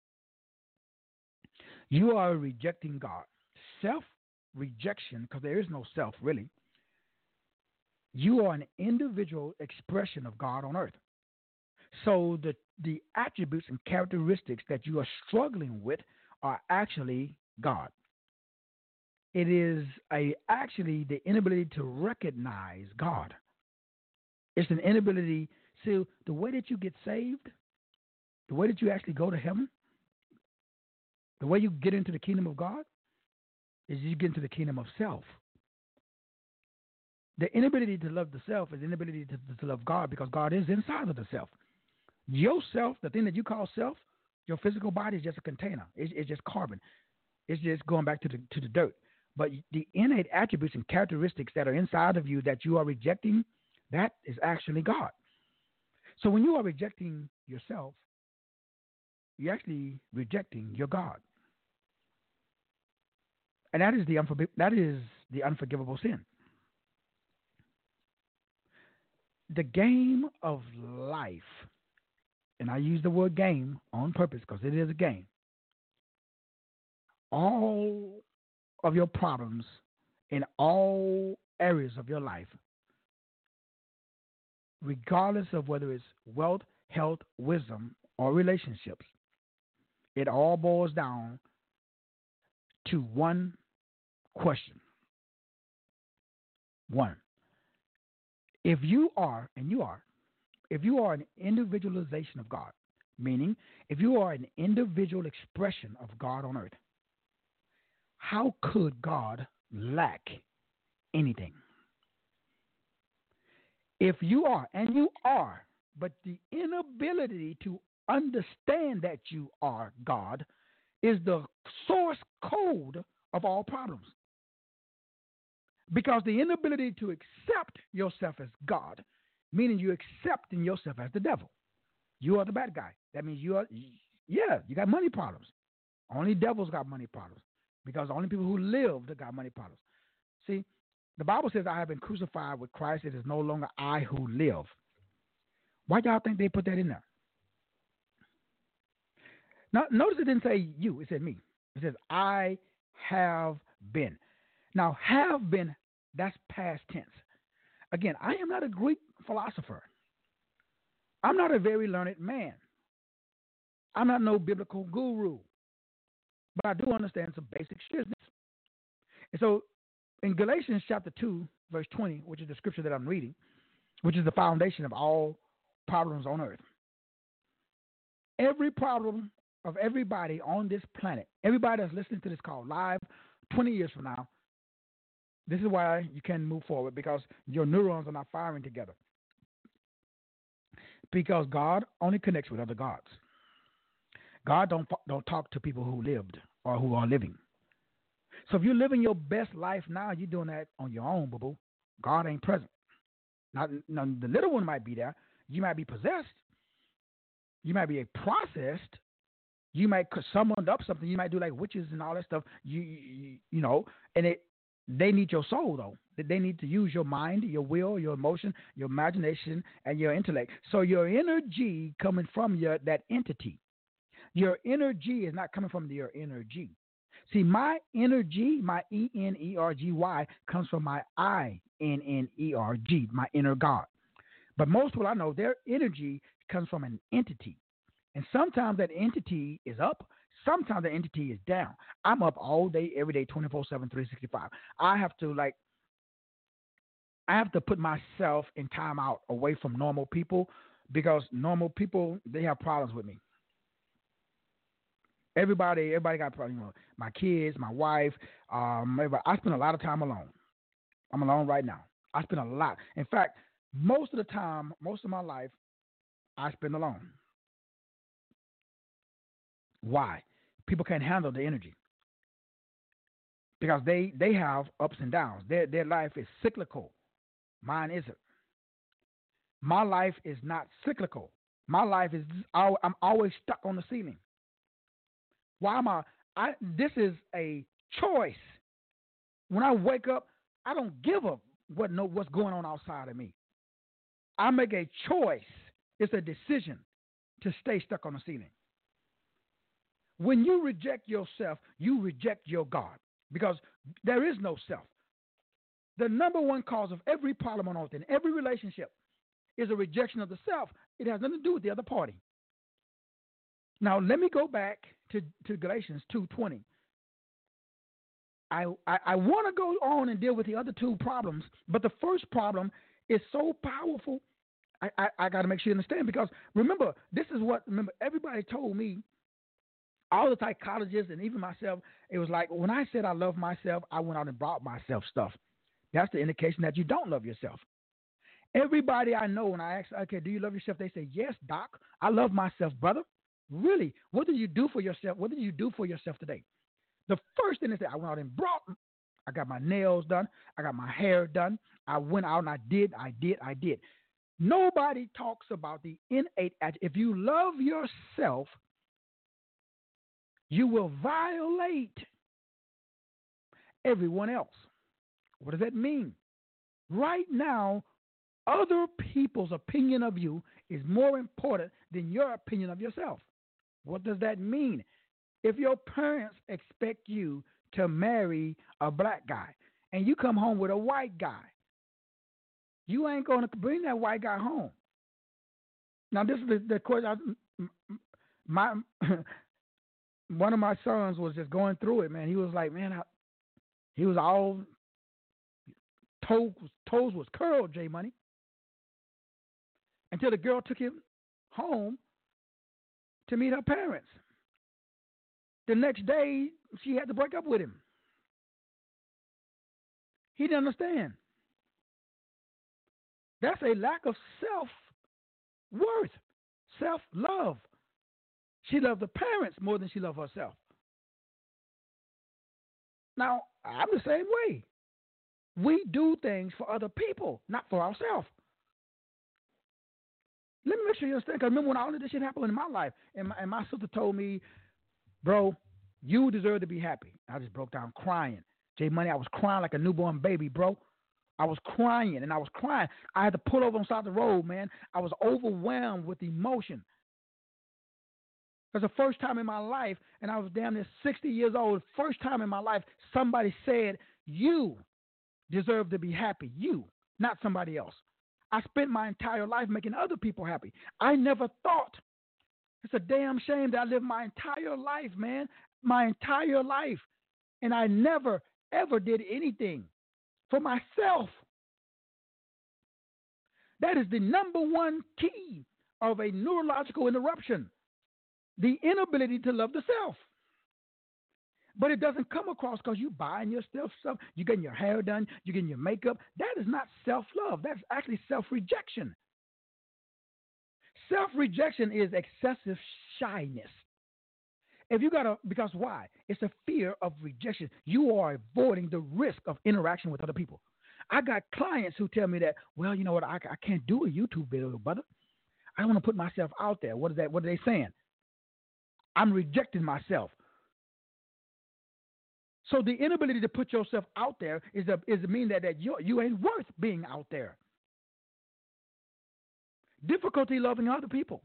You are rejecting God. Self-rejection, because there is no self really. You are an individual expression of God on earth. So the attributes and characteristics that you are struggling with are actually God. It is actually the inability to recognize God. It's an inability. See, the way that you get saved, the way that you actually go to heaven, the way you get into the kingdom of God is you get into the kingdom of self. The inability to love the self is the inability to love God because God is inside of the self. Yourself, the thing that you call self, your physical body is just a container. It's just carbon. It's just going back to the dirt. But the innate attributes and characteristics that are inside of you that you are rejecting, that is actually God. So when you are rejecting yourself, you're actually rejecting your God. And that is the unforgivable sin. The game of life, and I use the word game on purpose because it is a game. All of your problems in all areas of your life, regardless of whether it's wealth, health, wisdom, or relationships, it all boils down to one question. One. If you are an individualization of God, meaning if you are an individual expression of God on earth, how could God lack anything? If you are, and you are, but the inability to understand that you are God is the source code of all problems. Because the inability to accept yourself as God, meaning you accepting yourself as the devil. You are the bad guy. That means you got money problems. Only devils got money problems. Because the only people who live that got money problems. See, the Bible says, I have been crucified with Christ. It is no longer I who live. Why y'all think they put that in there? Now, notice it didn't say you. It said me. It says, I have been. Now, have been, that's past tense. Again, I am not a Greek philosopher. I'm not a very learned man. I'm not no biblical guru. But I do understand some basic business. And so in Galatians chapter 2, verse 20, which is the scripture that I'm reading, which is the foundation of all problems on earth. Every problem of everybody on this planet, everybody that's listening to this call live 20 years from now, This is why you can't move forward, because your neurons are not firing together. Because God only connects with other gods. God don't talk to people who lived or who are living. So if you're living your best life now, you're doing that on your own, boo-boo. God ain't present. Now, the little one might be there. You might be possessed. You might be processed. You might summon up something. You might do like witches and all that stuff. You know, and they need your soul, though. They need to use your mind, your will, your emotion, your imagination, and your intellect. So your energy coming from that entity. Your energy is not coming from your energy. See, my energy, my ENERGY, comes from my INNERG, my inner God. But most people I know, their energy comes from an entity. And sometimes that entity is up. Sometimes the entity is down. I'm up all day, every day, 24/7, 365. I have to put myself in time out away from normal people, because normal people, they have problems with me. Everybody got problems. You know, my kids, my wife. I spend a lot of time alone. I'm alone right now. I spend a lot. In fact, most of the time, most of my life, I spend alone. Why? People can't handle the energy, because they have ups and downs. Their life is cyclical. Mine isn't. My life is not cyclical. My life is, I'm always stuck on the ceiling. Why am I? This is a choice. When I wake up, I don't give up what's going on outside of me. I make a choice. It's a decision to stay stuck on the ceiling. When you reject yourself, you reject your God, because there is no self. The number one cause of every problem on earth, in every relationship, is a rejection of the self. It has nothing to do with the other party. Now, let me go back to Galatians 2:20. I want to go on and deal with the other two problems, but the first problem is so powerful. I got to make sure you understand, because remember, everybody told me, all the psychologists and even myself, it was like, when I said I love myself, I went out and bought myself stuff. That's the indication that you don't love yourself. Everybody I know, when I ask, okay, do you love yourself? They say, yes, doc, I love myself, brother. Really? What did you do for yourself? What did you do for yourself today? The first thing they say, I went out and I got my nails done. I got my hair done. I went out and I did. Nobody talks about the innate. If you love yourself, you will violate everyone else. What does that mean? Right now, other people's opinion of you is more important than your opinion of yourself. What does that mean? If your parents expect you to marry a black guy and you come home with a white guy, you ain't going to bring that white guy home. Now, this is the question. One of my sons was just going through it, man. He was like, man, he was all toes was curled, J Money, until the girl took him home to meet her parents. The next day, she had to break up with him. He didn't understand. That's a lack of self-worth, self-love. She loved the parents more than she loved herself. Now, I'm the same way. We do things for other people, not for ourselves. Let me make sure you understand, because remember when all of this shit happened in my life, and my sister told me, bro, you deserve to be happy. I just broke down crying. J Money, I was crying like a newborn baby, bro. I was crying, and I was crying. I had to pull over on the side of the road, man. I was overwhelmed with emotion. It was the first time in my life, and I was damn near 60 years old, first time in my life, somebody said, you deserve to be happy. You, not somebody else. I spent my entire life making other people happy. I never thought. It's a damn shame that I lived my entire life, man, my entire life, and I never, ever did anything for myself. That is the number one key of a neurological interruption, the inability to love the self. But it doesn't come across because you buying your stuff, you getting your hair done, you getting your makeup. That is not self-love. That's actually self-rejection. Self-rejection is excessive shyness. If you got to, because why? It's a fear of rejection. You are avoiding the risk of interaction with other people. I got clients who tell me that, well, you know what, I can't do a YouTube video, brother. I don't want to put myself out there. What is that? What are they saying? I'm rejecting myself. So the inability to put yourself out there is to mean that you ain't worth being out there. Difficulty loving other people.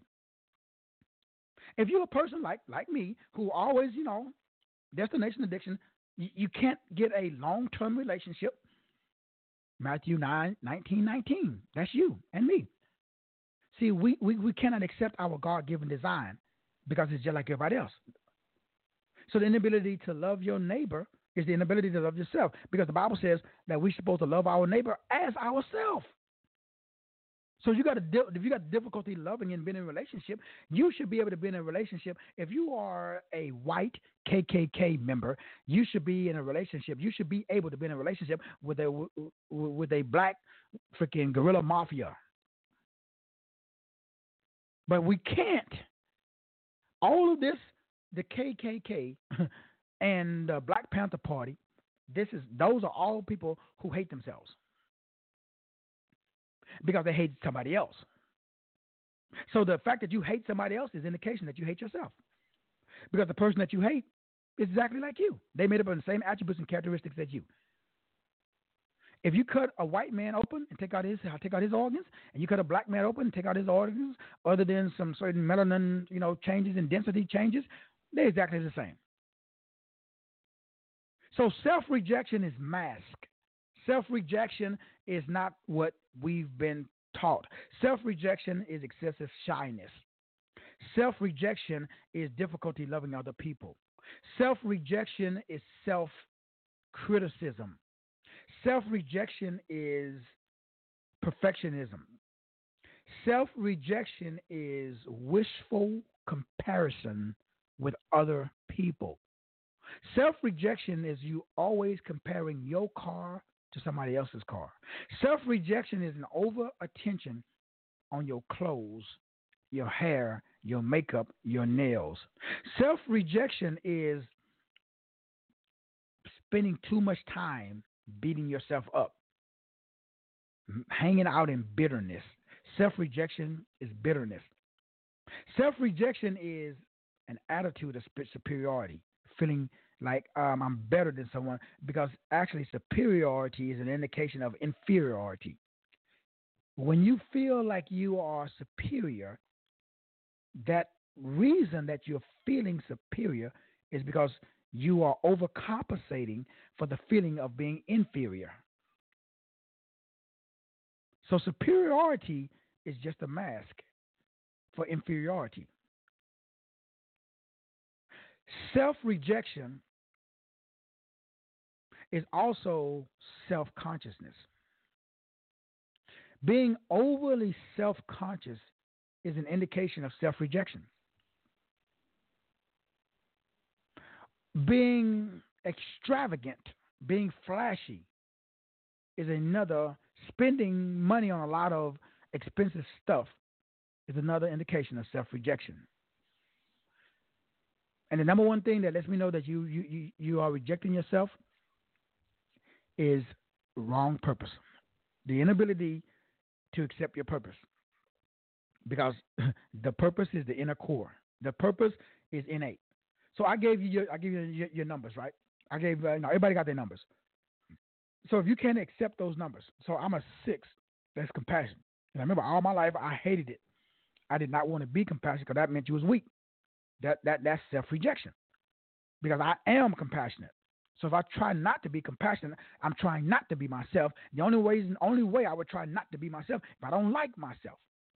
If you're a person like me who always, destination addiction, you can't get a long-term relationship. Matthew 9:19. That's you and me. See, we cannot accept our God-given design because it's just like everybody else. So the inability to love your neighbor is the inability to love yourself, because the Bible says that we're supposed to love our neighbor as ourselves. So if you got difficulty loving and being in a relationship, you should be able to be in a relationship. If you are a white KKK member, you should be in a relationship. You should be able to be in a relationship with a black freaking guerrilla mafia. But we can't. All of this, the KKK and the Black Panther Party, those are all people who hate themselves because they hate somebody else. So the fact that you hate somebody else is indication that you hate yourself, because the person that you hate is exactly like you. They made up of the same attributes and characteristics as you. If you cut a white man open and take out his organs, and you cut a black man open and take out his organs, other than some certain melanin, changes and density changes, they're exactly the same. So self-rejection is mask. Self-rejection is not what we've been taught. Self-rejection is excessive shyness. Self-rejection is difficulty loving other people. Self-rejection is self-criticism. Self-rejection is perfectionism. Self-rejection is wishful comparison with other people. Self-rejection is you always comparing your car to somebody else's car. Self-rejection is an over-attention on your clothes, your hair, your makeup, your nails. Self-rejection is spending too much time beating yourself up, hanging out in bitterness. Self-rejection is bitterness. Self-rejection is an attitude of superiority, feeling like I'm better than someone, because actually superiority is an indication of inferiority. When you feel like you are superior, that reason that you're feeling superior is because you are overcompensating for the feeling of being inferior. So superiority is just a mask for inferiority. Self-rejection is also self-consciousness. Being overly self-conscious is an indication of self-rejection. Being extravagant, being flashy, is another. Spending money on a lot of expensive stuff is another indication of self-rejection. And the number one thing that lets me know that you are rejecting yourself is wrong purpose. The inability to accept your purpose. Because the purpose is the inner core. The purpose is innate. So I gave you your numbers, right? I gave everybody got their numbers. So if you can't accept those numbers, so I'm a 6. That's compassion. And I remember all my life I hated it. I did not want to be compassionate because that meant you was weak. That's self-rejection, because I am compassionate. So if I try not to be compassionate, I'm trying not to be myself. The only way I would try not to be myself if I don't like myself.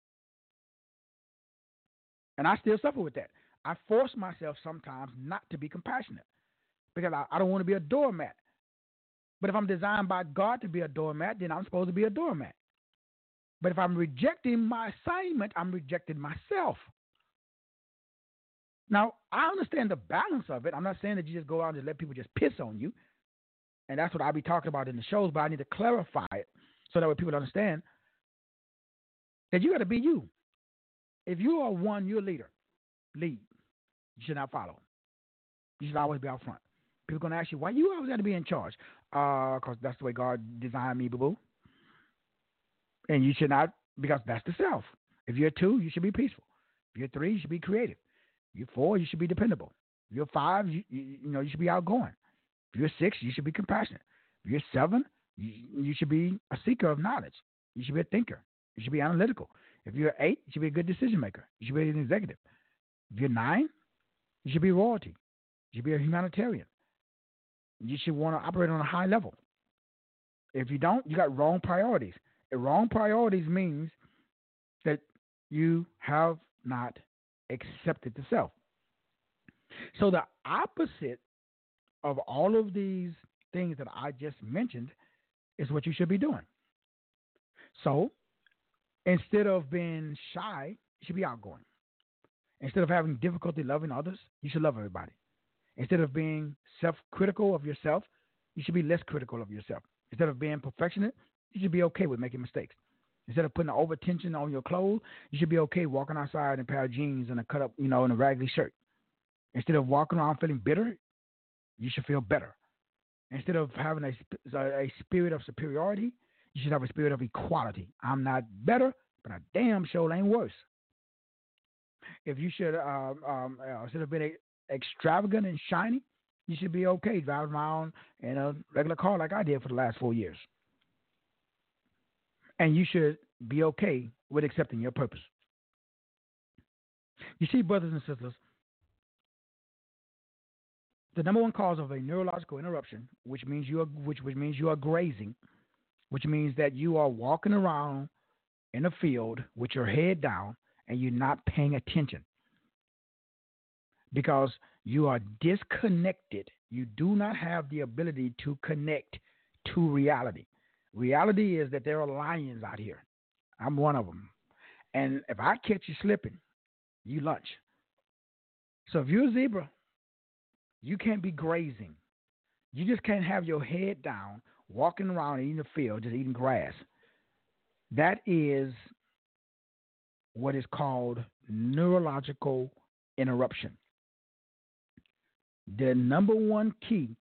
And I still suffer with that. I force myself sometimes not to be compassionate because I don't want to be a doormat. But if I'm designed by God to be a doormat, then I'm supposed to be a doormat. But if I'm rejecting my assignment, I'm rejecting myself. Now, I understand the balance of it. I'm not saying that you just go out and just let people just piss on you. And that's what I'll be talking about in the shows, but I need to clarify it so that way people understand that you got to be you. If you are one, you're a leader. Lead. You should not follow. You should always be out front. People are going to ask you, why you always got to be in charge? Because that's the way God designed me, boo-boo. And you should not, because that's the self. If you're 2, you should be peaceful. If you're 3, you should be creative. If you're 4, you should be dependable. If you're 5, you should be outgoing. If you're 6, you should be compassionate. If you're 7, you should be a seeker of knowledge. You should be a thinker. You should be analytical. If you're 8, you should be a good decision maker. You should be an executive. If you're 9, you should be royalty. You should be a humanitarian. You should want to operate on a high level. If you don't, you got wrong priorities. And wrong priorities means that you have not accepted the self. So the opposite of all of these things that I just mentioned is what you should be doing. So instead of being shy, you should be outgoing. Instead of having difficulty loving others, you should love everybody. Instead of being self-critical of yourself, you should be less critical of yourself. Instead of being perfectionist, you should be okay with making mistakes. Instead of putting over tension on your clothes, you should be okay walking outside in a pair of jeans and a cut up, and a raggedy shirt. Instead of walking around feeling bitter, you should feel better. Instead of having a spirit of superiority, you should have a spirit of equality. I'm not better, but I damn sure ain't worse. If you should, instead of being extravagant and shiny, you should be okay driving around in a regular car like I did for the last 4 years. And you should be okay with accepting your purpose. You see, brothers and sisters, the number one cause of a neurological interruption, which means you are grazing, which means that you are walking around in a field with your head down and you're not paying attention because you are disconnected. You do not have the ability to connect to reality. Reality is that there are lions out here. I'm one of them. And if I catch you slipping, you lunch. So if you're a zebra, you can't be grazing. You just can't have your head down, walking around in the field, just eating grass. That is what is called neurological interruption. The number one key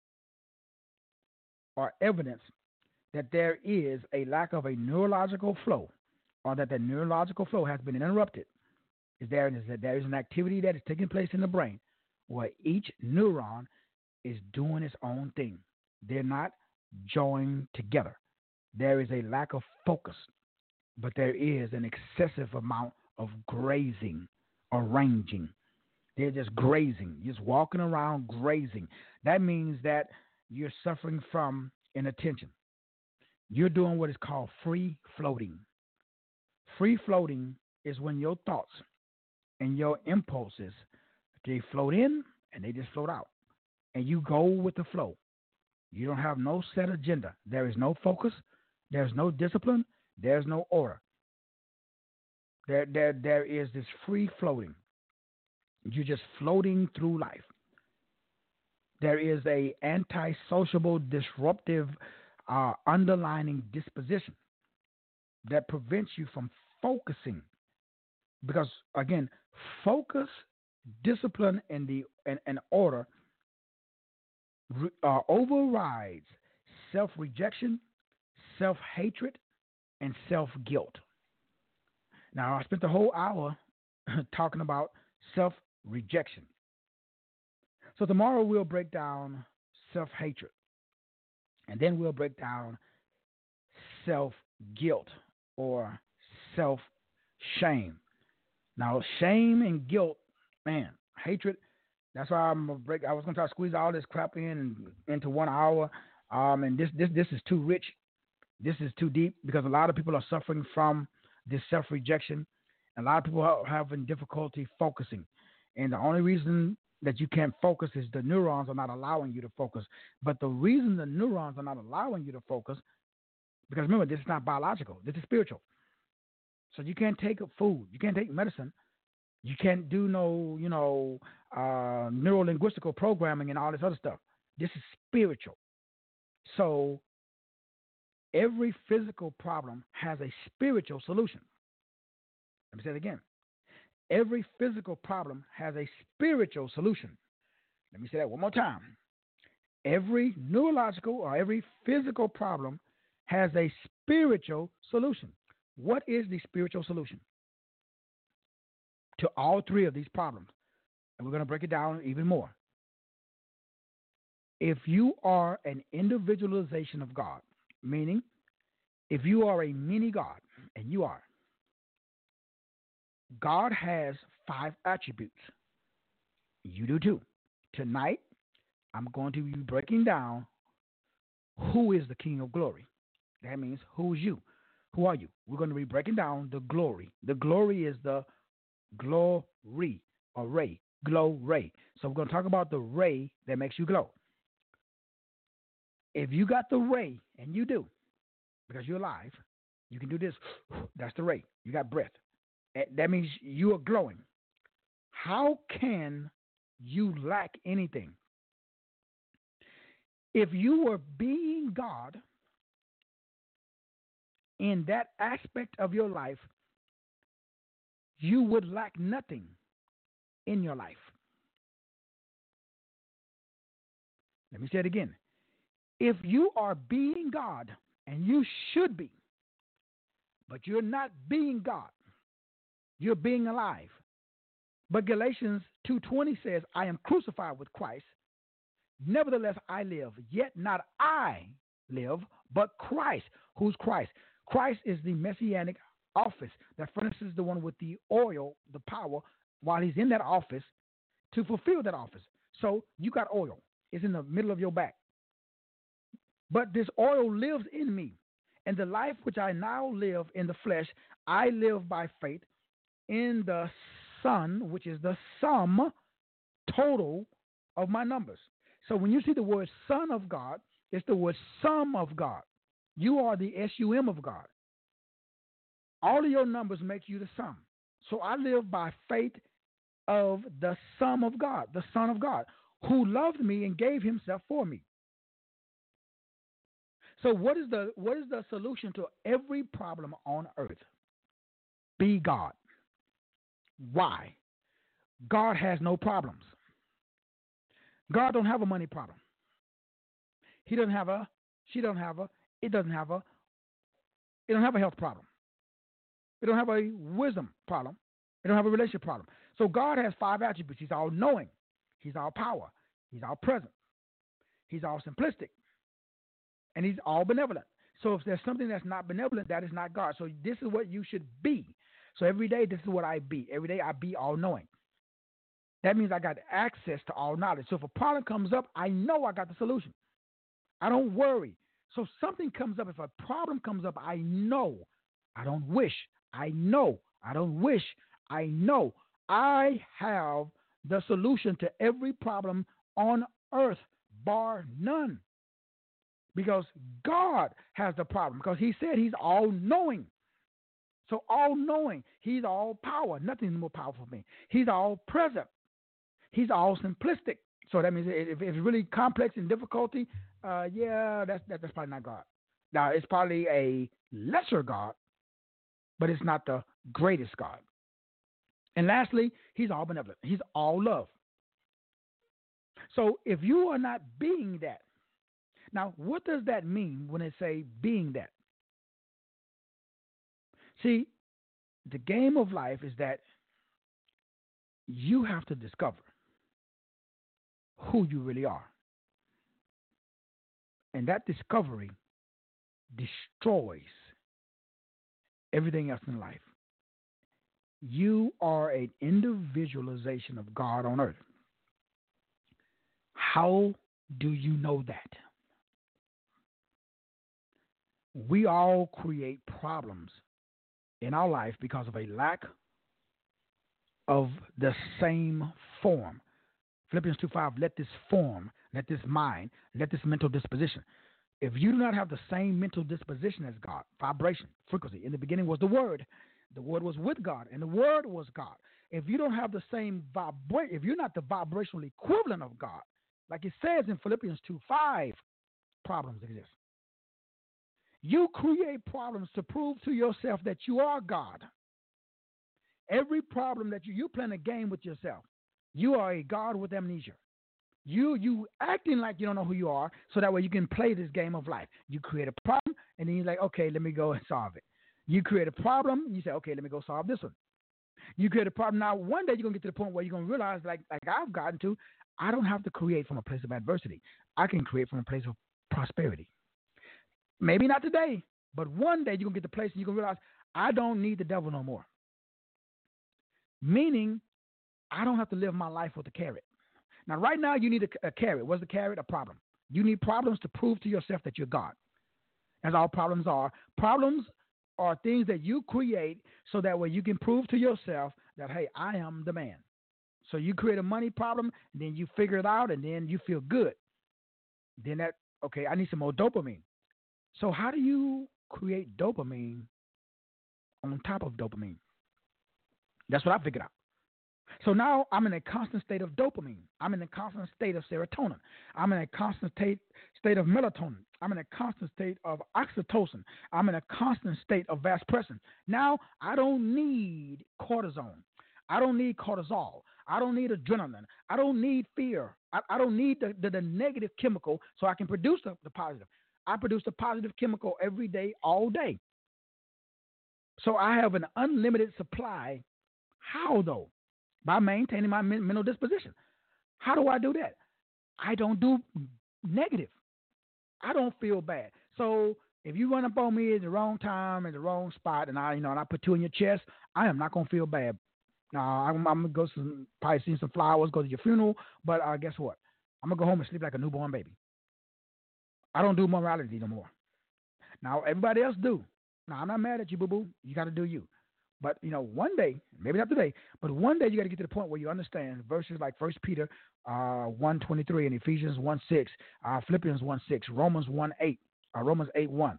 or evidence that there is a lack of a neurological flow or that the neurological flow has been interrupted is there is an activity that is taking place in the brain where each neuron is doing its own thing. They're not joined together. There is a lack of focus, but there is an excessive amount of grazing or ranging. They're just grazing, just walking around grazing. That means that you're suffering from inattention. You're doing what is called free floating. Free floating is when your thoughts and your impulses, they float in and they just float out. And you go with the flow. You don't have no set agenda. There is no focus. There's no discipline. There's no order. There is this free floating. You're just floating through life. There is a antisociable, disruptive, underlining disposition that prevents you from focusing. Because, again, focus, discipline, and order overrides self-rejection, self-hatred, and self-guilt. Now, I spent the whole hour talking about self-rejection. So tomorrow we'll break down self-hatred. And then we'll break down self-guilt or self-shame. Now, shame and guilt, man, hatred, that's why I was going to try to squeeze all this crap into 1 hour. And this is too rich. This is too deep because a lot of people are suffering from this self-rejection. A lot of people are having difficulty focusing. And the only reason that you can't focus is the neurons are not allowing you to focus. But the reason the neurons are not allowing you to focus, because remember, this is not biological. This is spiritual. So you can't take food. You can't take medicine. You can't do no, neuro linguistical programming and all this other stuff. This is spiritual. So every physical problem has a spiritual solution. Let me say it again. Every physical problem has a spiritual solution. Let me say that one more time. Every neurological or every physical problem has a spiritual solution. What is the spiritual solution to all three of these problems? And we're going to break it down even more. If you are an individualization of God, meaning if you are a mini God, and you are, God has 5 attributes. You do too. Tonight, I'm going to be breaking down who is the King of Glory. That means who's you? Who are you? We're going to be breaking down the glory. The glory is the glory or ray, glow ray. So we're going to talk about the ray that makes you glow. If you got the ray, and you do, because you're alive, you can do this. That's the ray. You got breath. That means you are glowing. How can you lack anything? If you were being God in that aspect of your life, you would lack nothing in your life. Let me say it again. If you are being God, and you should be, but you're not being God, you're being alive. But Galatians 2:20 says, I am crucified with Christ. Nevertheless, I live. Yet not I live, but Christ. Who's Christ? Christ is the messianic office that furnishes the one with the oil, the power, while he's in that office to fulfill that office. So you got oil. It's in the middle of your back. But this oil lives in me. And the life which I now live in the flesh, I live by faith in the Son, which is the sum total of my numbers. So when you see the word Son of God, it's the word sum of God. You are the SUM of God. All of your numbers make you the sum. So I live by faith of the sum of God, the Son of God, who loved me and gave himself for me. So what is the solution to every problem on earth? Be God. Why? God has no problems. God don't have a money problem. He doesn't have a, she doesn't have a, it doesn't have a, it don't have a health problem. It don't have a wisdom problem. It don't have a relationship problem. So God has 5 attributes. He's all knowing. He's all power. He's all present. He's all simplistic. And he's all benevolent. So if there's something that's not benevolent, that is not God. So this is what you should be. So every day, this is what I be. Every day, I be all-knowing. That means I got access to all knowledge. So if a problem comes up, I know I got the solution. I don't worry. So something comes up. If a problem comes up, I know. I don't wish. I know. I don't wish. I know. I have the solution to every problem on earth, bar none. Because God has the problem. Because he said he's all-knowing. So all-knowing. He's all power. Nothing's more powerful than me. He's all present. He's all simplistic. So that means if it's really complex and difficulty, that's probably not God. Now, it's probably a lesser God, but it's not the greatest God. And lastly, he's all benevolent. He's all love. So if you are not being that, now what does that mean when they say being that? See, the game of life is that you have to discover who you really are. And that discovery destroys everything else in life. You are an individualization of God on earth. How do you know that? We all create problems in our life because of a lack of the same form. Philippians 2:5, let this form, let this mind, let this mental disposition. If you do not have the same mental disposition as God, vibration, frequency, in the beginning was the Word. The Word was with God, and the Word was God. If you don't have the same if you're not the vibrational equivalent of God, like it says in Philippians 2:5, problems exist. You create problems to prove to yourself that you are God. Every problem that you playing a game with yourself. You are a God with amnesia. You acting like you don't know who you are, so that way you can play this game of life. You create a problem, and then you're like, okay, let me go and solve it. You create a problem, you say, okay, let me go solve this one. You create a problem. Now, one day you're going to get to the point where you're going to realize, like I've gotten to, I don't have to create from a place of adversity. I can create from a place of prosperity. Maybe not today, but one day you're going to get to the place and you're going to realize, I don't need the devil no more. Meaning, I don't have to live my life with a carrot. Now, right now, you need a carrot. What's the carrot? A problem. You need problems to prove to yourself that you're God. As all problems are. Problems are things that you create so that way you can prove to yourself that, hey, I am the man. So you create a money problem, and then you figure it out, and then you feel good. Then okay, I need some more dopamine. So how do you create dopamine on top of dopamine? That's what I figured out. So now I'm in a constant state of dopamine. I'm in a constant state of serotonin. I'm in a constant state of melatonin. I'm in a constant state of oxytocin. I'm in a constant state of vasopressin. Now I don't need cortisone. I don't need cortisol. I don't need adrenaline. I don't need fear. I don't need the negative chemical so I can produce the positive. I produce the positive chemical every day, all day. So I have an unlimited supply. How, though? By maintaining my mental disposition. How do I do that? I don't do negative. I don't feel bad. So if you run up on me at the wrong time, in the wrong spot, and I put two in your chest, I am not going to feel bad. I'm going to go probably see some flowers, go to your funeral, but guess what? I'm going to go home and sleep like a newborn baby. I don't do morality no more. Now, everybody else do. Now, I'm not mad at you, boo-boo. You got to do you. But, one day, maybe not today, but one day you got to get to the point where you understand verses like 1 Peter 1:23 and Ephesians 1:6, Philippians 1:6, Romans 1:8, Romans 8:1.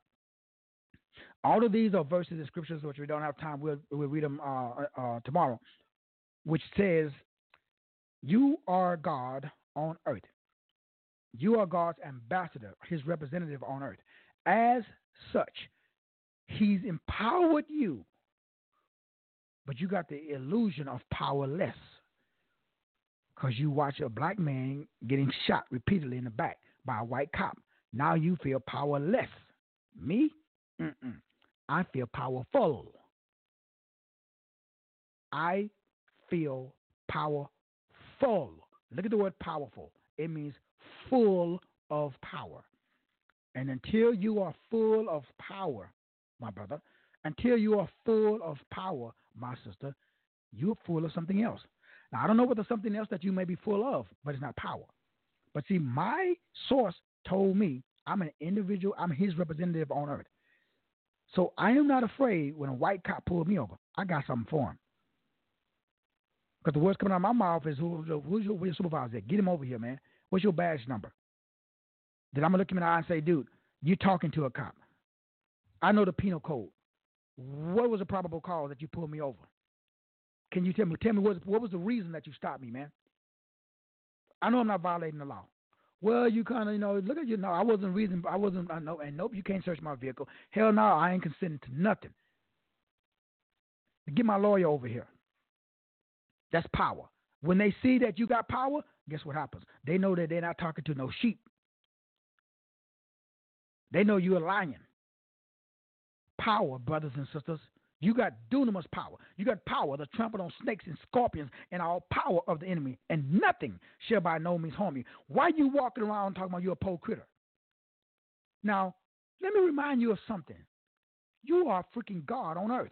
All of these are verses and scriptures which we don't have time. We'll read them tomorrow, which says, you are God on earth. You are God's ambassador, his representative on earth. As such, he's empowered you. But you got the illusion of powerless because you watch a black man getting shot repeatedly in the back by a white cop. Now you feel powerless. Me? I feel powerful. I feel powerful. Look at the word powerful. It means full of power. And until you are full of power, my brother, until you are full of power, my sister, you're full of something else. Now, I don't know what the something else that you may be full of, but it's not power. But see, my source told me I'm an individual, I'm his representative on earth. So I am not afraid when a white cop pulls me over. I got something for him. Because the words coming out of my mouth is, who's your supervisor? Get him over here, man. What's your badge number? Then I'm going to look him in the eye and say, dude, you're talking to a cop. I know the penal code. What was the probable cause that you pulled me over? Can you tell me what was the reason that you stopped me, man? I know I'm not violating the law. Well, you kind of, look at you. No, I wasn't, nope, you can't search my vehicle. Hell no, I ain't consenting to nothing. Get my lawyer over here. That's power. When they see that you got power, guess what happens? They know that they're not talking to no sheep. They know you're a lion. Power, brothers and sisters. You got dunamis power. You got power to trample on snakes and scorpions and all power of the enemy, and nothing shall by no means harm you. Why you walking around talking about you're a poor critter? Now, let me remind you of something. You are freaking God on earth.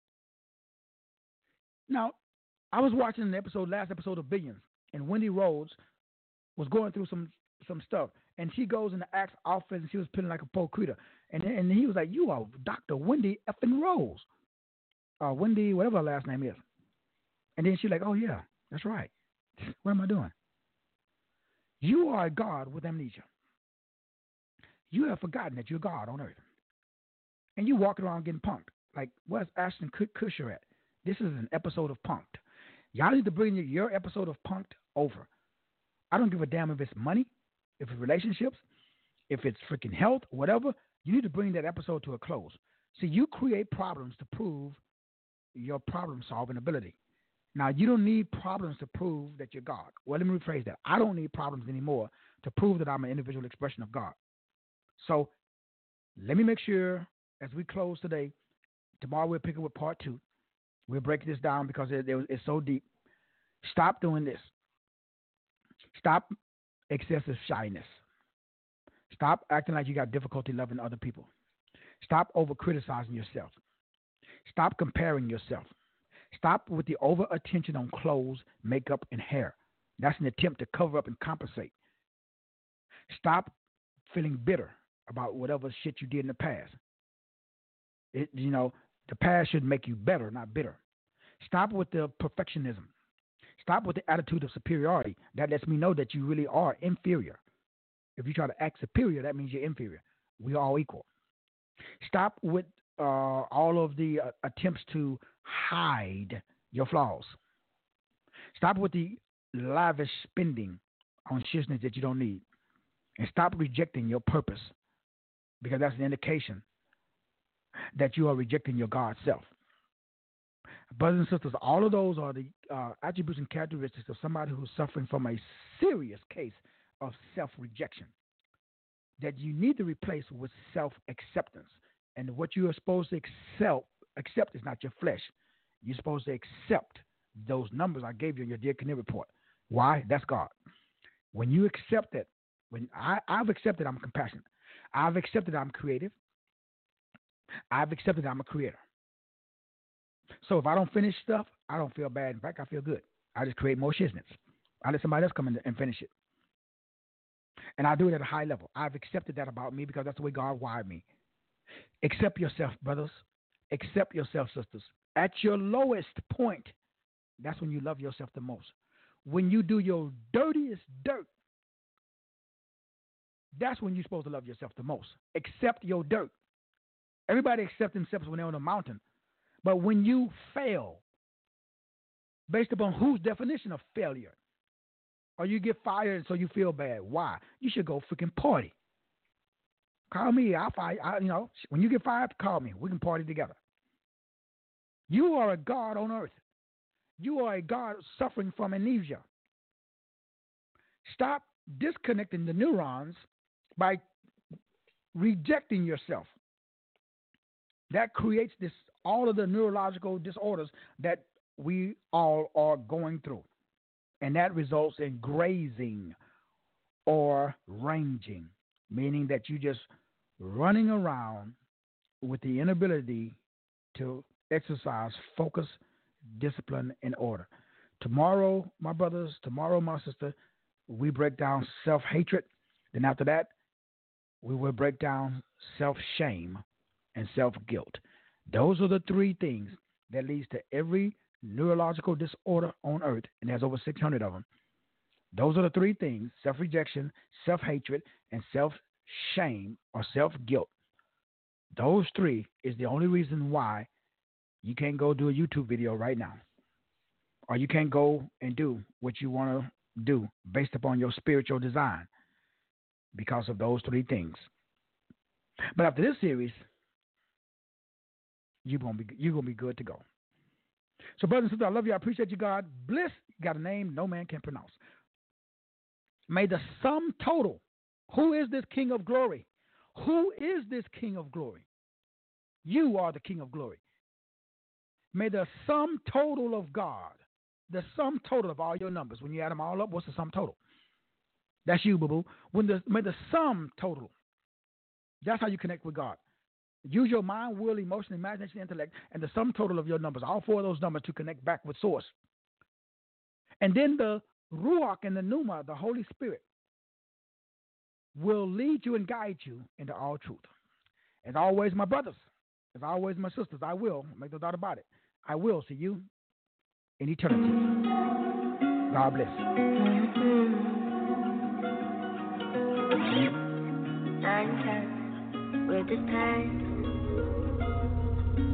Now, I was watching an last episode of Billions, and Wendy Rhodes was going through some stuff, and she goes in the Axe office, and she was feeling like a poor critter. And he was like, you are Dr. Wendy effing Rose. Wendy, whatever her last name is. And then she's like, oh, yeah, that's right. What am I doing? You are a God with amnesia. You have forgotten that you're God on earth. And you walking around getting punked. Like, where's Ashton Kutcher at? This is an episode of Punked. Y'all need to bring your episode of Punked over. I don't give a damn if it's money, if it's relationships, if it's freaking health, whatever. You need to bring that episode to a close. See, you create problems to prove your problem-solving ability. Now, you don't need problems to prove that you're God. Well, let me rephrase that. I don't need problems anymore to prove that I'm an individual expression of God. So let me make sure as we close today, tomorrow we'll pick up with part 2. We'll break this down because it's so deep. Stop doing this. Stop excessive shyness. Stop acting like you got difficulty loving other people. Stop over-criticizing yourself. Stop comparing yourself. Stop with the over-attention on clothes, makeup, and hair. That's an attempt to cover up and compensate. Stop feeling bitter about whatever shit you did in the past. The past should make you better, not bitter. Stop with the perfectionism. Stop with the attitude of superiority. That lets me know that you really are inferior. If you try to act superior, that means you're inferior. We are all equal. Stop with all of the attempts to hide your flaws. Stop with the lavish spending on shizness that you don't need. And stop rejecting your purpose, because that's an indication that you are rejecting your God self. Brothers and sisters, all of those are the attributes and characteristics of somebody who's suffering from a serious case of self-rejection that you need to replace with self-acceptance. And what you are supposed to accept is not your flesh. You're supposed to accept those numbers I gave you in your Dear Canary report. Why? That's God. When you accept it, when I've accepted I'm compassionate. I've accepted I'm creative. I've accepted I'm a creator. So if I don't finish stuff, I don't feel bad. In fact, I feel good. I just create more shiznits. I let somebody else come in and finish it. And I do it at a high level. I've accepted that about me because that's the way God wired me. Accept yourself, brothers. Accept yourself, sisters. At your lowest point, that's when you love yourself the most. When you do your dirtiest dirt, that's when you're supposed to love yourself the most. Accept your dirt. Everybody accepts themselves when they're on a mountain. But when you fail, based upon whose definition of failure? Or you get fired and so you feel bad. Why? You should go freaking party. Call me. I'll fire. When you get fired, call me. We can party together. You are a God on earth. You are a God suffering from amnesia. Stop disconnecting the neurons by rejecting yourself. That creates all of the neurological disorders that we all are going through. And that results in grazing or ranging, meaning that you just running around with the inability to exercise focus, discipline, and order. Tomorrow, my brothers, tomorrow, my sister, we break down self-hatred. Then after that, we will break down self-shame and self-guilt. Those are the 3 things that leads to every neurological disorder on earth, and there's over 600 of them. Those are the 3 things: self-rejection, self-hatred, and self-shame or self-guilt. Those 3 is the only reason why you can't go do a YouTube video right now, or you can't go and do what you want to do based upon your spiritual design, because of those 3 things. But after this series, you're gonna be good to go. So, brothers and sisters, I love you. I appreciate you, God. Bliss, you got a name no man can pronounce. May the sum total, who is this King of glory? Who is this King of glory? You are the King of glory. May the sum total of God, the sum total of all your numbers, when you add them all up, what's the sum total? That's you, boo-boo. May the sum total, that's how you connect with God. Use your mind, will, emotion, imagination, intellect, and the sum total of your numbers, all 4 of those numbers, to connect back with Source. And then the Ruach and the Pneuma, the Holy Spirit, will lead you and guide you into all truth. As always, my brothers, as always, my sisters, I will, make no doubt about it, I will see you in eternity. God bless. With this time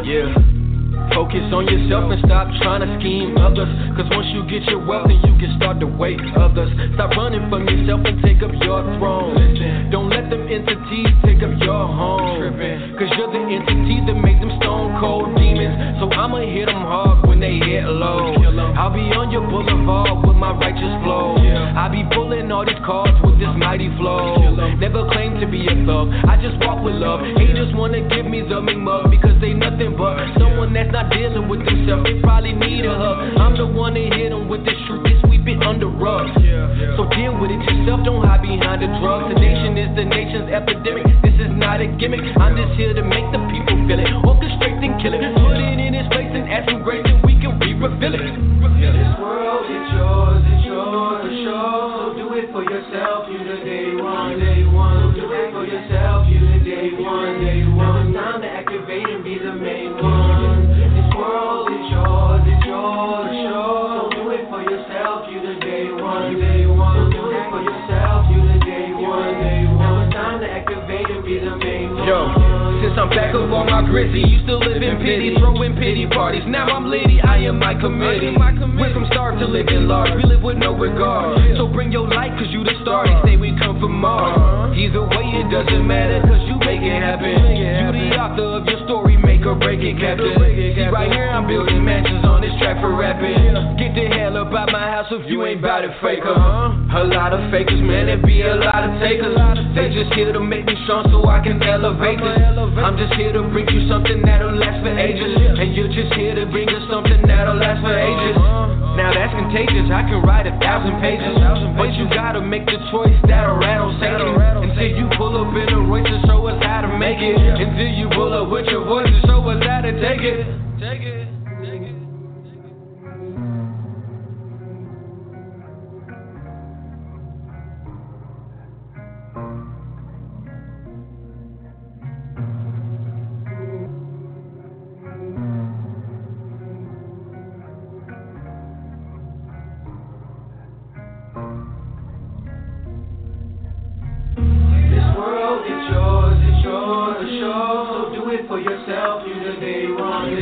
Yeah. Focus on yourself and stop trying to scheme others. Cause once you get your wealth, then you can start to wait others. Stop running from yourself and take up your throne. Don't let them entities take up your home. Cause you're the entity that makes them stone cold demons. So I'ma hit them hard when they hit low. I'll be on your boulevard with my righteous flow. I be pulling all these cards with this mighty flow. Never claim to be a thug, I just walk with love. Haters wanna give me the mean mug because they nothing but someone that's not dealing with themselves. They probably need a hug. I'm the one that hit them with the truth and sweep it under rugs. So deal with it yourself, don't hide behind the drugs. The nation is the nation's epidemic. This is not a gimmick. I'm just here to make the people feel it. Orchestrate and kill it. Put it in its place and add some grace and we can refill it. This world is yours to show. So do it for yourself, you the day one. So do it for yourself, you the day one. Now it's time to activate and be the main one. This world is yours to show. So do it for yourself, you the day one. So do it for yourself, you the day one. Now it's time to activate and be the main one. Yo. Since I'm back up on my grizzly, used to live in pity, throwing pity parties. Now I'm litty, I am my committee. Went from starved to living large, we live with no regard. So bring your light, cause you the star, they say we come from Mars. Either way, it doesn't matter, cause you make it happen. You the author of your story, make or break it, Captain. See, right here I'm building mansions on this track for rapping. Get the hell up out my house if you ain't bout it, faker. A lot of fakers, man, there be a lot of takers. They just here to make me strong so I can elevate this. I'm just here to bring you something that'll last for ages. And you're just here to bring us something that'll last for ages. Now that's contagious, I can write 1,000 pages. But you gotta make the choice that'll rattle Satan. Until you pull up in a Royce to show us how to make it. Until you pull up with your voice to show us how to take it. Take it.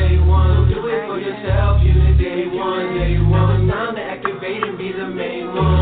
Now it's time to activate and be the main one.